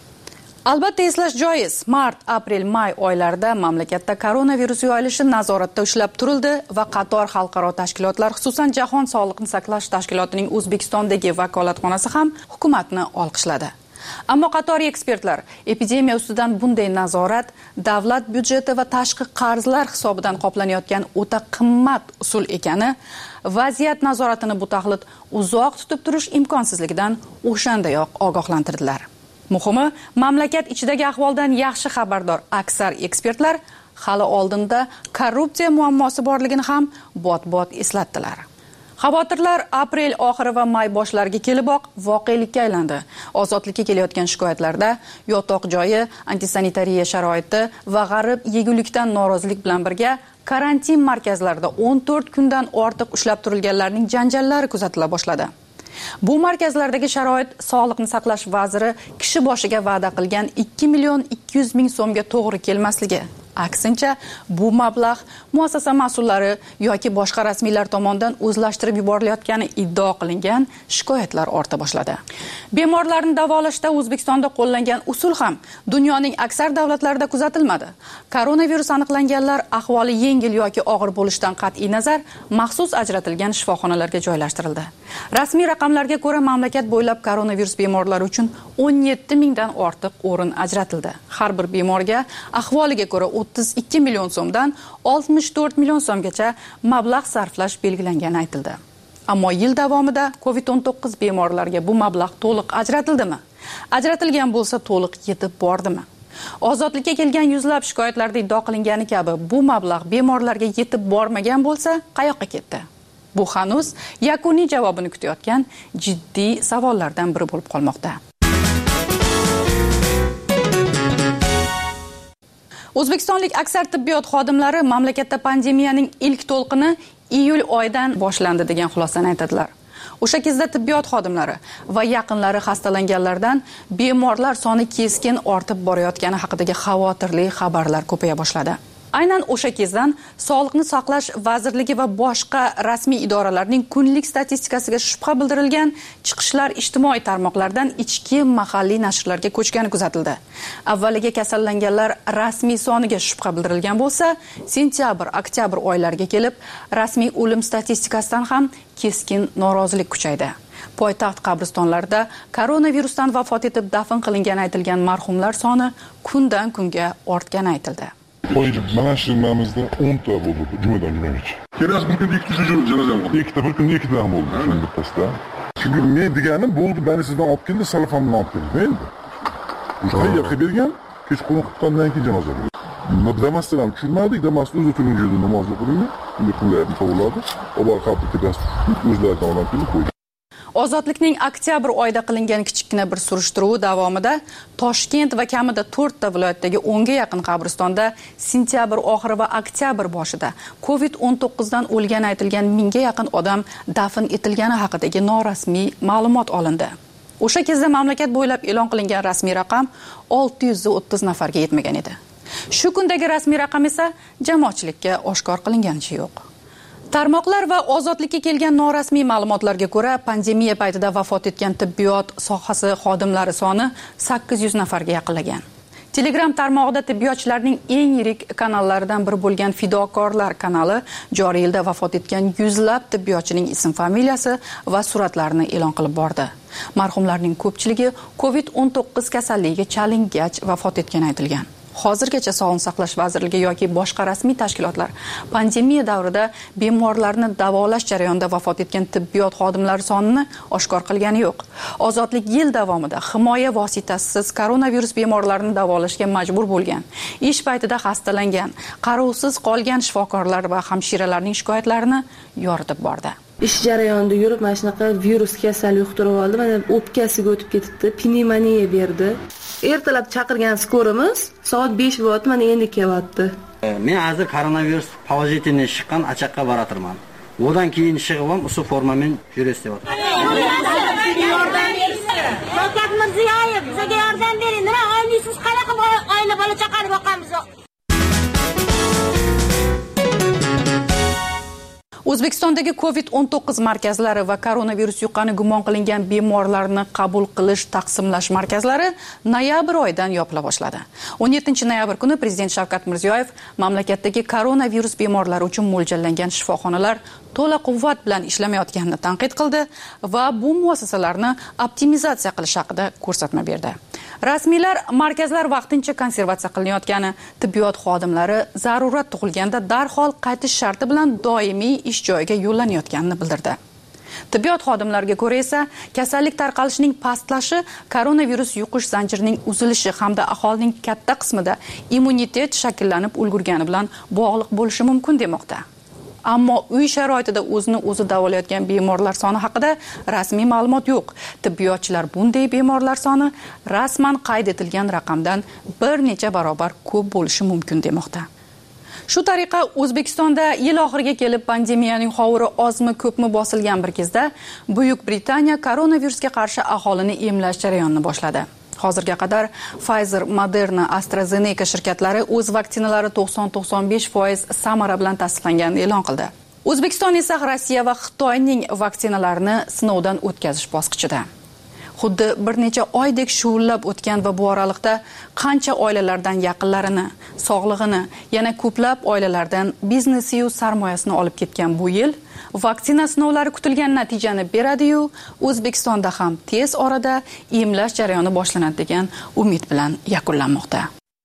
Albatta eslash joiz, mart, aprel, may oylarida mamlakatda koronavirus yoyilishi nazoratda ushlab turildi va qator xalqaro tashkilotlar, xususan Jahon Sog'liqni saqlash tashkilotining O'zbekistondagi vakolatxonasi ham hukumatni olqishladi. Ammo qator ekspertlar epidemiya ustidan bunday nazorat davlat byudjeti va tashqi qarzlar hisobidan qoplanayotgan o'ta qimmat usul ekani, vaziyat nazoratini bu taxlit uzoq tutib turish imkonsizligidan o'shandayoq ogohlantirdilar. Muhimi, mamlakat ichidagi ahvoldan yaxshi xabardor aksar ekspertlar hali oldinda korrupsiya muammosi borligini ham bot-bot eslatdilar. Xavotirlar aprel oxiri va may boshlariga keliboq voqelikka aylandi. Ozodlikka kelayotgan shikoyatlarda yotoq joyi, antisanitariya sharoiti va g'arib yegulikdan norozilik bilan birga karantin markazlarida 14 kundan ortiq ushlab turilganlarning janjallari kuzatila boshladi. Bu markazlardagi sharoit Sog'liqni saqlash vaziri kishi boshiga va'da qilgan 2.200.000 so'mga to'g'ri kelmasligi. Aksincha, bu mablag' muassasa mas'ullari yoki boshqa rasmiylar tomonidan o'zlashtirib yuborilayotgani iddao qilingan shikoyatlar orta boshladi. Bemorlarni davolashda O'zbekistonda qo'llangan usul ham dunyoning aksar davlatlarida kuzatilmadi. Koronavirus aniqlanganlar ahvoli yengil yoki og'ir bo'lishidan qat'iy nazar maxsus ajratilgan shifoxonalarga joylashtirildi. Rasmiy raqamlarga ko'ra, mamlakat bo'ylab koronavirus bemorlari uchun 17 mingdan ortiq o'rin ajratildi. Har bir bemorga ahvoliga ko'ra 32 million so'mdan 64 million so'mgacha mablag' sarflash belgilangani aytildi. Ammo yil davomida COVID-19 bemorlarga bu mablag' to'liq ajratildimi? Ajratilgan bo'lsa, to'liq yetib bordimi? Ozodlikka kelgan yuzlab shikoyatlarda iddao qilingani kabi bu mablag' bemorlarga yetib bormagan bo'lsa, qayoqqa ketdi? Bu hanuz yakuniy javobini kutayotgan jiddiy savollardan biri bo'lib qolmoqda. O'zbekistonlik aksar tibbiyot xodimlari mamlakatda pandemiyaning ilk to'lqini iyul oyidan boshlandi degan xulosani aytadilar. O'sha kezda tibbiyot xodimlari va yaqinlari xastalanganlardan bemorlar soni keskin ortib borayotgani haqidagi xavotirli xabarlar ko'paya boshladi. Aynan o'sha kezdan Sog'liqni saqlash vazirligi va boshqa rasmiy idoralarning kunlik statistikasiga shubha bildirilgan chiqishlar ijtimoiy tarmoqlardan ichki mahalliy nashrlarga ko'chgani kuzatildi. Avvaliga kasallanganlar rasmiy soniga shubha bildirilgan bo'lsa, sentyabr-oktyabr oylariga kelib, rasmiy o'lim statistikasidan ham keskin norozilik kuchaydi. Poytaxt qabristonlarida koronavirusdan vafot etib dafn qilingani aytilgan marhumlar soni kundan kunga ortgani aytildi. Qo'yib, mana shu nimamizda 10 ta bo'ldi jumadan jumagacha. Kelasi bir kunda 2 janoza bo'ldi. Bir kunda 2 ta bo'ldi shunday bittasida. Chunki men deganim bo'ldi, bani sizdan olib keldi, salafamdan olib keldi endi. O'sha yerga bergan, kechqurun qutqandan keyin janoza bo'ldi. Damasdan ham tushirmadik, Damasda o'zi turgan joyda namoz o'qildi, unda kunlarni qovladi. Ular qabr tepasida o'zlari tomonidan kelib qo'ydi. Ozodlikning oktyabr oyida qilingan kichikina bir surishtiruvi davomida Toshkent va kamida 4 ta viloyatdagi 10 ga yaqin qabristonda sentyabr oxiri va oktyabr boshida COVID-19 dan o'lgani aytilgan 1000 ga yaqin odam dafn etilgani haqidagi norasmiy ma'lumot olindi. O'sha kezda mamlakat bo'ylab e'lon qilingan rasmiy raqam 630 nafarga yetmagan edi. Shu kundagi rasmiy raqam esa jamoatchilikka oshkor qilinganicha yo'q. Tarmoqlar va ozodlikka kelgan norasmiy ma'lumotlarga ko'ra, pandemiya paytida vafot etgan tibbiyot sohasi xodimlari soni 800 nafarga yaqinlagan. Telegram tarmog'ida tibbiyotchilarning eng yirik kanallaridan biri bo'lgan Fidokorlar kanali joriy yilda vafot etgan yuzlab tibbiyotchining ism-familiyasi va suratlarini e'lon qilib bordi. Marhumlarning ko'pchiligi COVID-19 kasalligiga chalingach vafot etgani aytilgan. Hozirgacha Sog'liqni saqlash vazirligi yoki boshqa rasmiy tashkilotlar pandemiya davrida bemorlarni davolash jarayonida vafot etgan tibbiyot xodimlari sonini oshkor qilgani yo'q. Ozodlik yil davomida himoya vositasisiz koronavirus bemorlarini davolashga majbur bo'lgan, ish paytida xastalangan, qarovsiz qolgan shifokorlar va hamshiralarning shikoyatlarini yoritib bordi. Ish jarayonida yurib mana shunaqa virus kasal yuqtirib oldi. Mana o'pkasiga o'tib ketibdi, pnevmoniya berdi. Ertalab chaqirgan skorimiz soat 5 bo'ldi, mana endi kelyapti. Men hozir koronavirus pozitivni chiqqan achaqqa boratirman. Undan keyin shig'im usul formamen yurist deyapti. Shavkat Mirziyoyev bizga yordam bering. Nima oilasiz qanaqa oila bola chaqani boqamiz? O'zbekistondagi COVID-19 markazlari va koronavirus yuqqani gumon qilingan bemorlarni qabul qilish, taqsimlash markazlari noyabr oyidan yopila boshladi. 17-noyabr kuni Prezident Shavkat Mirziyoyev mamlakatdagi koronavirus bemorlari uchun mo'ljallangan shifoxonalar to'la quvvat bilan ishlamayotganini tanqid qildi va bu muassasalarni optimizatsiya qilish haqida ko'rsatma berdi. Rasmiylar markazlar vaqtincha konservatsiya qilinayotgani, tibbiyot xodimlari zarurat tug'ilganda darhol qaytish sharti bilan doimiy ish joyiga yo'llanayotganini bildirdi. Tibbiyot xodimlariga ko'ra esa, kasallik tarqalishining pastlashi, koronavirus yuqish zanjirining uzilishi hamda aholining katta qismida immunitet shakllanib ulgurgani bilan bog'liq bo'lishi mumkin demoqda. Ammo uy sharoitida o'zini o'zi davolayotgan bemorlar soni haqida rasmiy ma'lumot yo'q. Tibbiyotchilar bunday bemorlar soni rasman qayd etilgan raqamdan bir necha barobar ko'p bo'lishi mumkin demoqda. Shu tariqa O'zbekistonda yil oxiriga kelib pandemiyaning hovuri ozmi ko'pmi bosilgan bir kezda Buyuk Britaniya koronavirusga qarshi aholini emlash jarayonini boshladi. Hozirga qadar Pfizer, Moderna, AstraZeneca shirkatlari o'z vaksinalari 90-95% samara bilan tasdiqlanganini e'lon qildi. O'zbekiston esa Rossiya va Xitoyning vaksinalarini sinovdan o'tkazish bosqichida. Xuddi bir necha oydek shuvullab o'tgan va bu oraliqda qancha oilalardan yaqinlarini, sog'lig'ini, yana ko'plab oilalardan biznesi-yu sarmoyasini olib ketgan bu yil vaksina sinovlari kutilgan natijani beradi-yu, O'zbekistonda ham tez orada emlash jarayoni boshlanadi degan umid bilan yakunlanmoqda.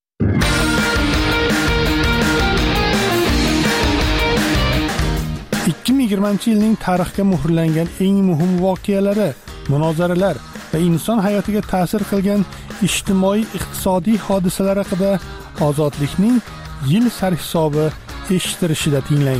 yilning tarixga muhrlangan eng muhim voqealari, munozaralar va inson hayotiga ta'sir qilgan ijtimoiy-iqtisodiy hodisalar haqida Ozodlikning yil sarhisobi eshittirishida tinglang.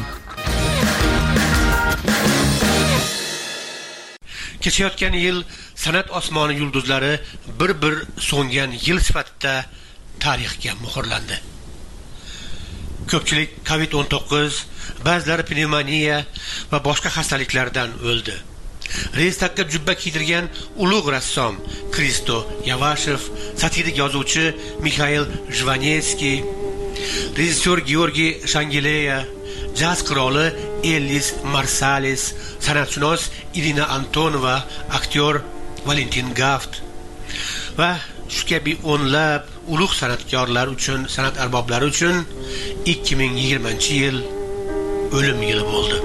Kechayotgan yil san'at osmoni yulduzlari bir-bir so'ngan yil sifatida tarixga muhrlandi. Ko'pchilik COVID-19, ba'zilari pnevmoniya va boshqa xastaliklardan o'ldi. Reystakka jubba kiydirgan ulug' rassom Kristo Yavashev, satirik yozuvchi Mikhail Jvanetskiy, rejissyor Georgiy Shangileya, jaz qiroli Ellis Marsalis, san'atshunos Irina Antonova, aktyor Valentin Gaft va shu kabi o'nlab ulug' san'atkorlar uchun, san'at arboblari uchun 2020-yil o'lim yili bo'ldi.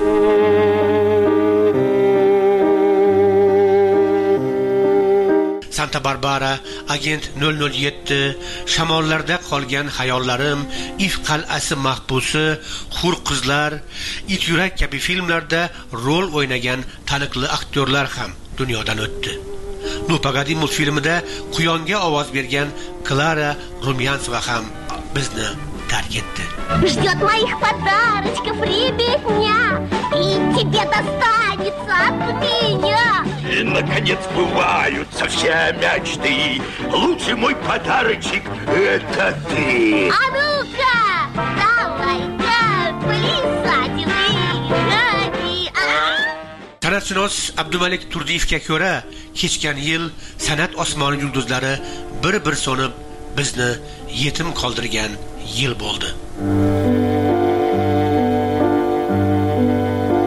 Santa Barbara, Agent 007, Shamollarda qolgan hayollarim, If qal'asi mahbusi, Hur qizlar, It yurak kabi filmlarda rol o'ynagan taniqli aktyorlar ham dunyodan o'tdi. Ну pogodi multfilmida Quyonga ovoz bergan Klara Rumyansova ham bizni tark etdi. Ждет моих подарочков ребятня, и тебе достанется от меня. И, наконец, сбываются все мечты. Лучший мой подарочек — это ты. А ну-ка, давай-ка, плясать выходи. San'atshunos Abdumalik Turdiyevga ko'ra, kechgan yil san'at osmoni yulduzlari bir-bir so'nib bizni yetim qoldirgan yil bo'ldi.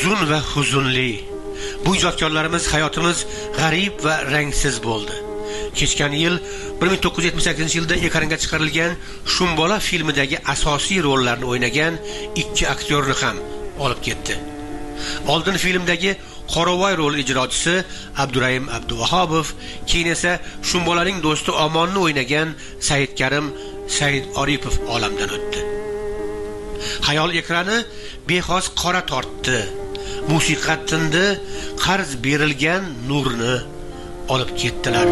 uzun va huzunli. Bu ijodkorlarimiz hayotimiz g'arib va rangsiz bo'ldi. Kechgan yil 1978-yilda ekranga chiqarilgan Shumbola filmidagi asosiy rollarni o'ynagan 2 aktyorni ham olib ketdi. Oldin filmdagi Qoravoy rol ijrochisi Abdurahim Abduvahobov, keyin esa Shumbolaning do'sti Omonni o'ynagan Saidkarim Said Oripov olamdan o'tdi. Xayol ekrani bexos qora tortdi. Musiqa tindi, qarz berilgan nurni olib ketdilar.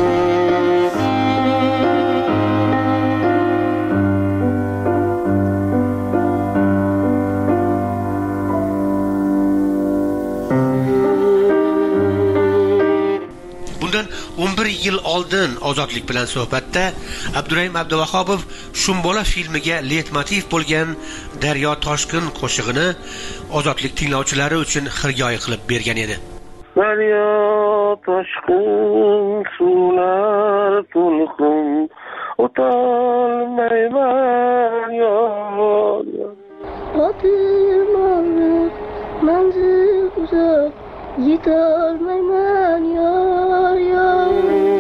Bundan 11 yil oldin Ozodlik bilan suhbatda Abdurahim Abduvahobov Shumbola filmiga leitmotiv bo'lgan Daryo toshqin qo'shig'ini Ozodlik tinglovchilari uchun xirgoyi qilib bergan edi. Daryo toshqin suvlar to'lqin o'tolmayman yor. Otilmoq manzil uzoq yetolmayman yor yor.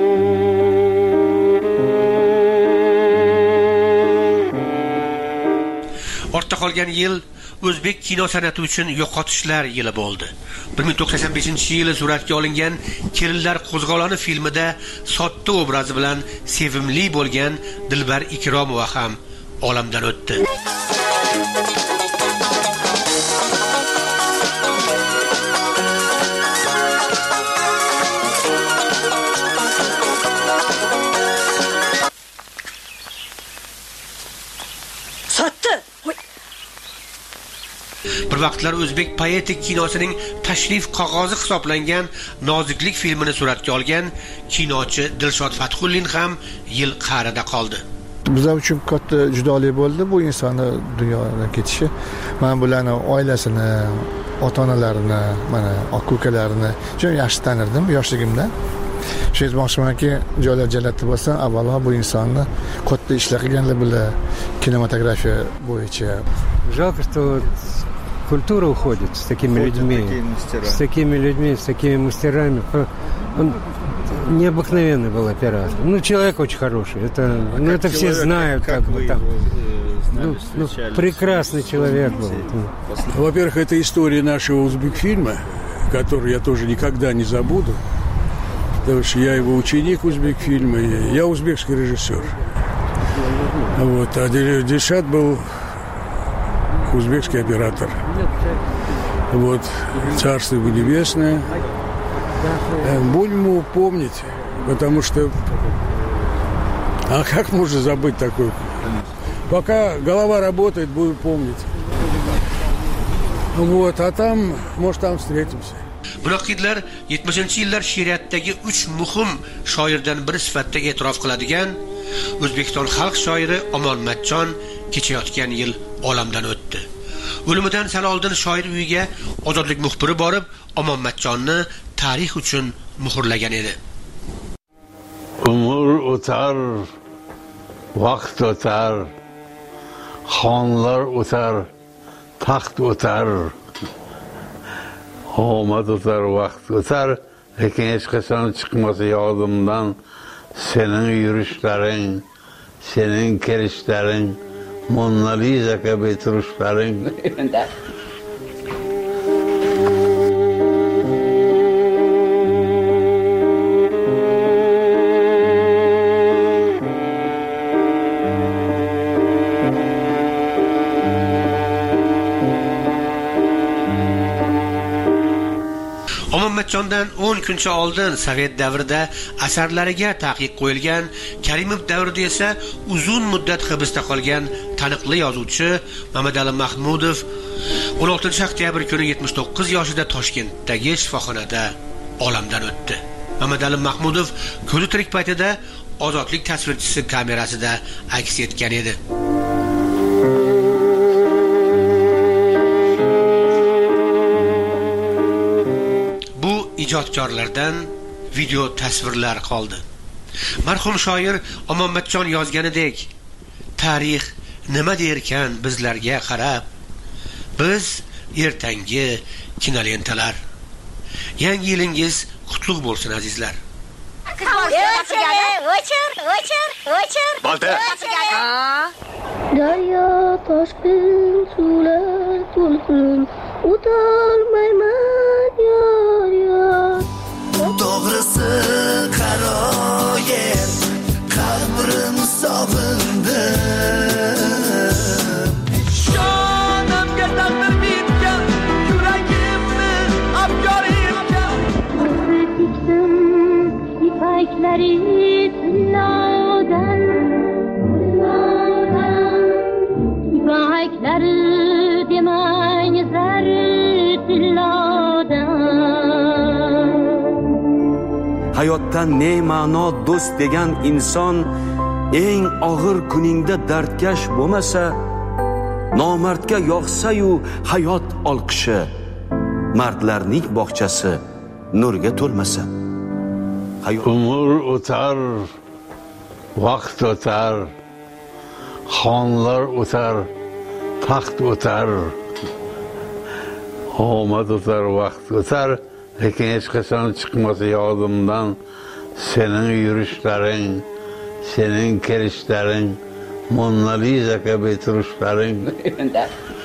Ortda qolgan yil o'zbek kino san'ati uchun yo'qotishlar yili bo'ldi. 1985-yili suratga olingan Kelinlar qo'zg'oloni filmida sodda obrazi bilan sevimli bo'lgan Dilbar Ikromova ham olamdan o'tdi. Bir vaqtlar o'zbek poetik kinosining tashrif qog'ozi hisoblangan Noziklik filmini suratga olgan kinochi Dilshod Fathullin ham yil qa'rida qoldi. Bizlar uchun katta judolik bo'ldi bu insonni dunyodan ketishi. Men bularning oilasini, ota-onalarini, mana aka-ukalarini juda yaxshi tanirdim yoshligimda. Shu aytmoqchimanki, joylar jannatda bo'lsa, avvalo bu insonni katta ishlar qilganlar bilan kinematografiya bo'yicha. Жалко, что культура уходит с такими людьми, с такими мастерами. Он необыкновенный был оператор. Ну, человек очень хороший. Это все знают, как бы там. Прекрасный человек был. Во-первых, это история нашего узбекфильма, которую я тоже никогда не забуду. Потому что я его ученик узбекфильма, я узбекский режиссер. Вот, а Дильшат был узбекский оператор. Вот, царство его небесное. Будем его помнить, потому что... А как можно забыть такое? Пока голова работает, будем помнить. Вот, а там, может, там встретимся. Munoqidlar 70-yillar she'riyatidagi 3 muhim shoirdan biri sifatida e'tirof qiladigan O'zbekiston xalq shoiri Omon Matchon kechayotgan yil olamdan o'tdi. O'limidan sal oldin shoir uyiga Ozodlik muxbiri borib, Omon Matchonni tarix uchun muhrlagan edi. Umr o'tar, vaqt o'tar, xonlar o'tar, taxt o'tar. Omad o'tar, vaqt o'tar, lekin hech qachon chiqmasa yodimdan sening yurishlaring, sening kelishlaring, Mona Lisa kabi turishlaring. Matchondan 10 kuncha oldin Sovet davrida asarlariga taqiq qo'yilgan, Karimov davrida esa uzun muddat hibsda qolgan taniqli yozuvchi Mamadali Mahmudov 16 oktyabr kuni 79 yoshida Toshkentdagi shifoxonada olamdan o'tdi. Mamadali Mahmudov ko'zi tirik paytida Ozodlik tasvirchisi kamerasida aks etgan edi. Ijodkorlardan video tasvirlar qoldi. Marhum shoir Omon Matchon yozganidek, tarix nima derkan bizlarga qarab, biz ertangi kinolentalar. Yangi yilingiz qutlug' bo'lsin azizlar. O'chir. Bolta. Daryo toshqin suvlar to'lqin o'tolmayman yor. To'g'risi qaroyim qabrim sog'indi. Shonamga ta'sir bitgan yuragimni abjorimga tikdim ipaklari tillodan ipaklari demang zari tillodan. Hayotdan ne ma'no do'st degan inson eng og'ir kuningda dardkash bo'lmasa, nomardga yoqsa-yu hayot olqishi, mardlarning bog'chasi nurga to'lmasa. Umr o'tar, vaqt o'tar, xonlar o'tar, taxt o'tar, omad o'tar, vaqt o'tar, lekin hech qachon chiqmasa yodimdan sening yurishlaring, sening kelishlaring, Mona Lisa kabi turishlaring.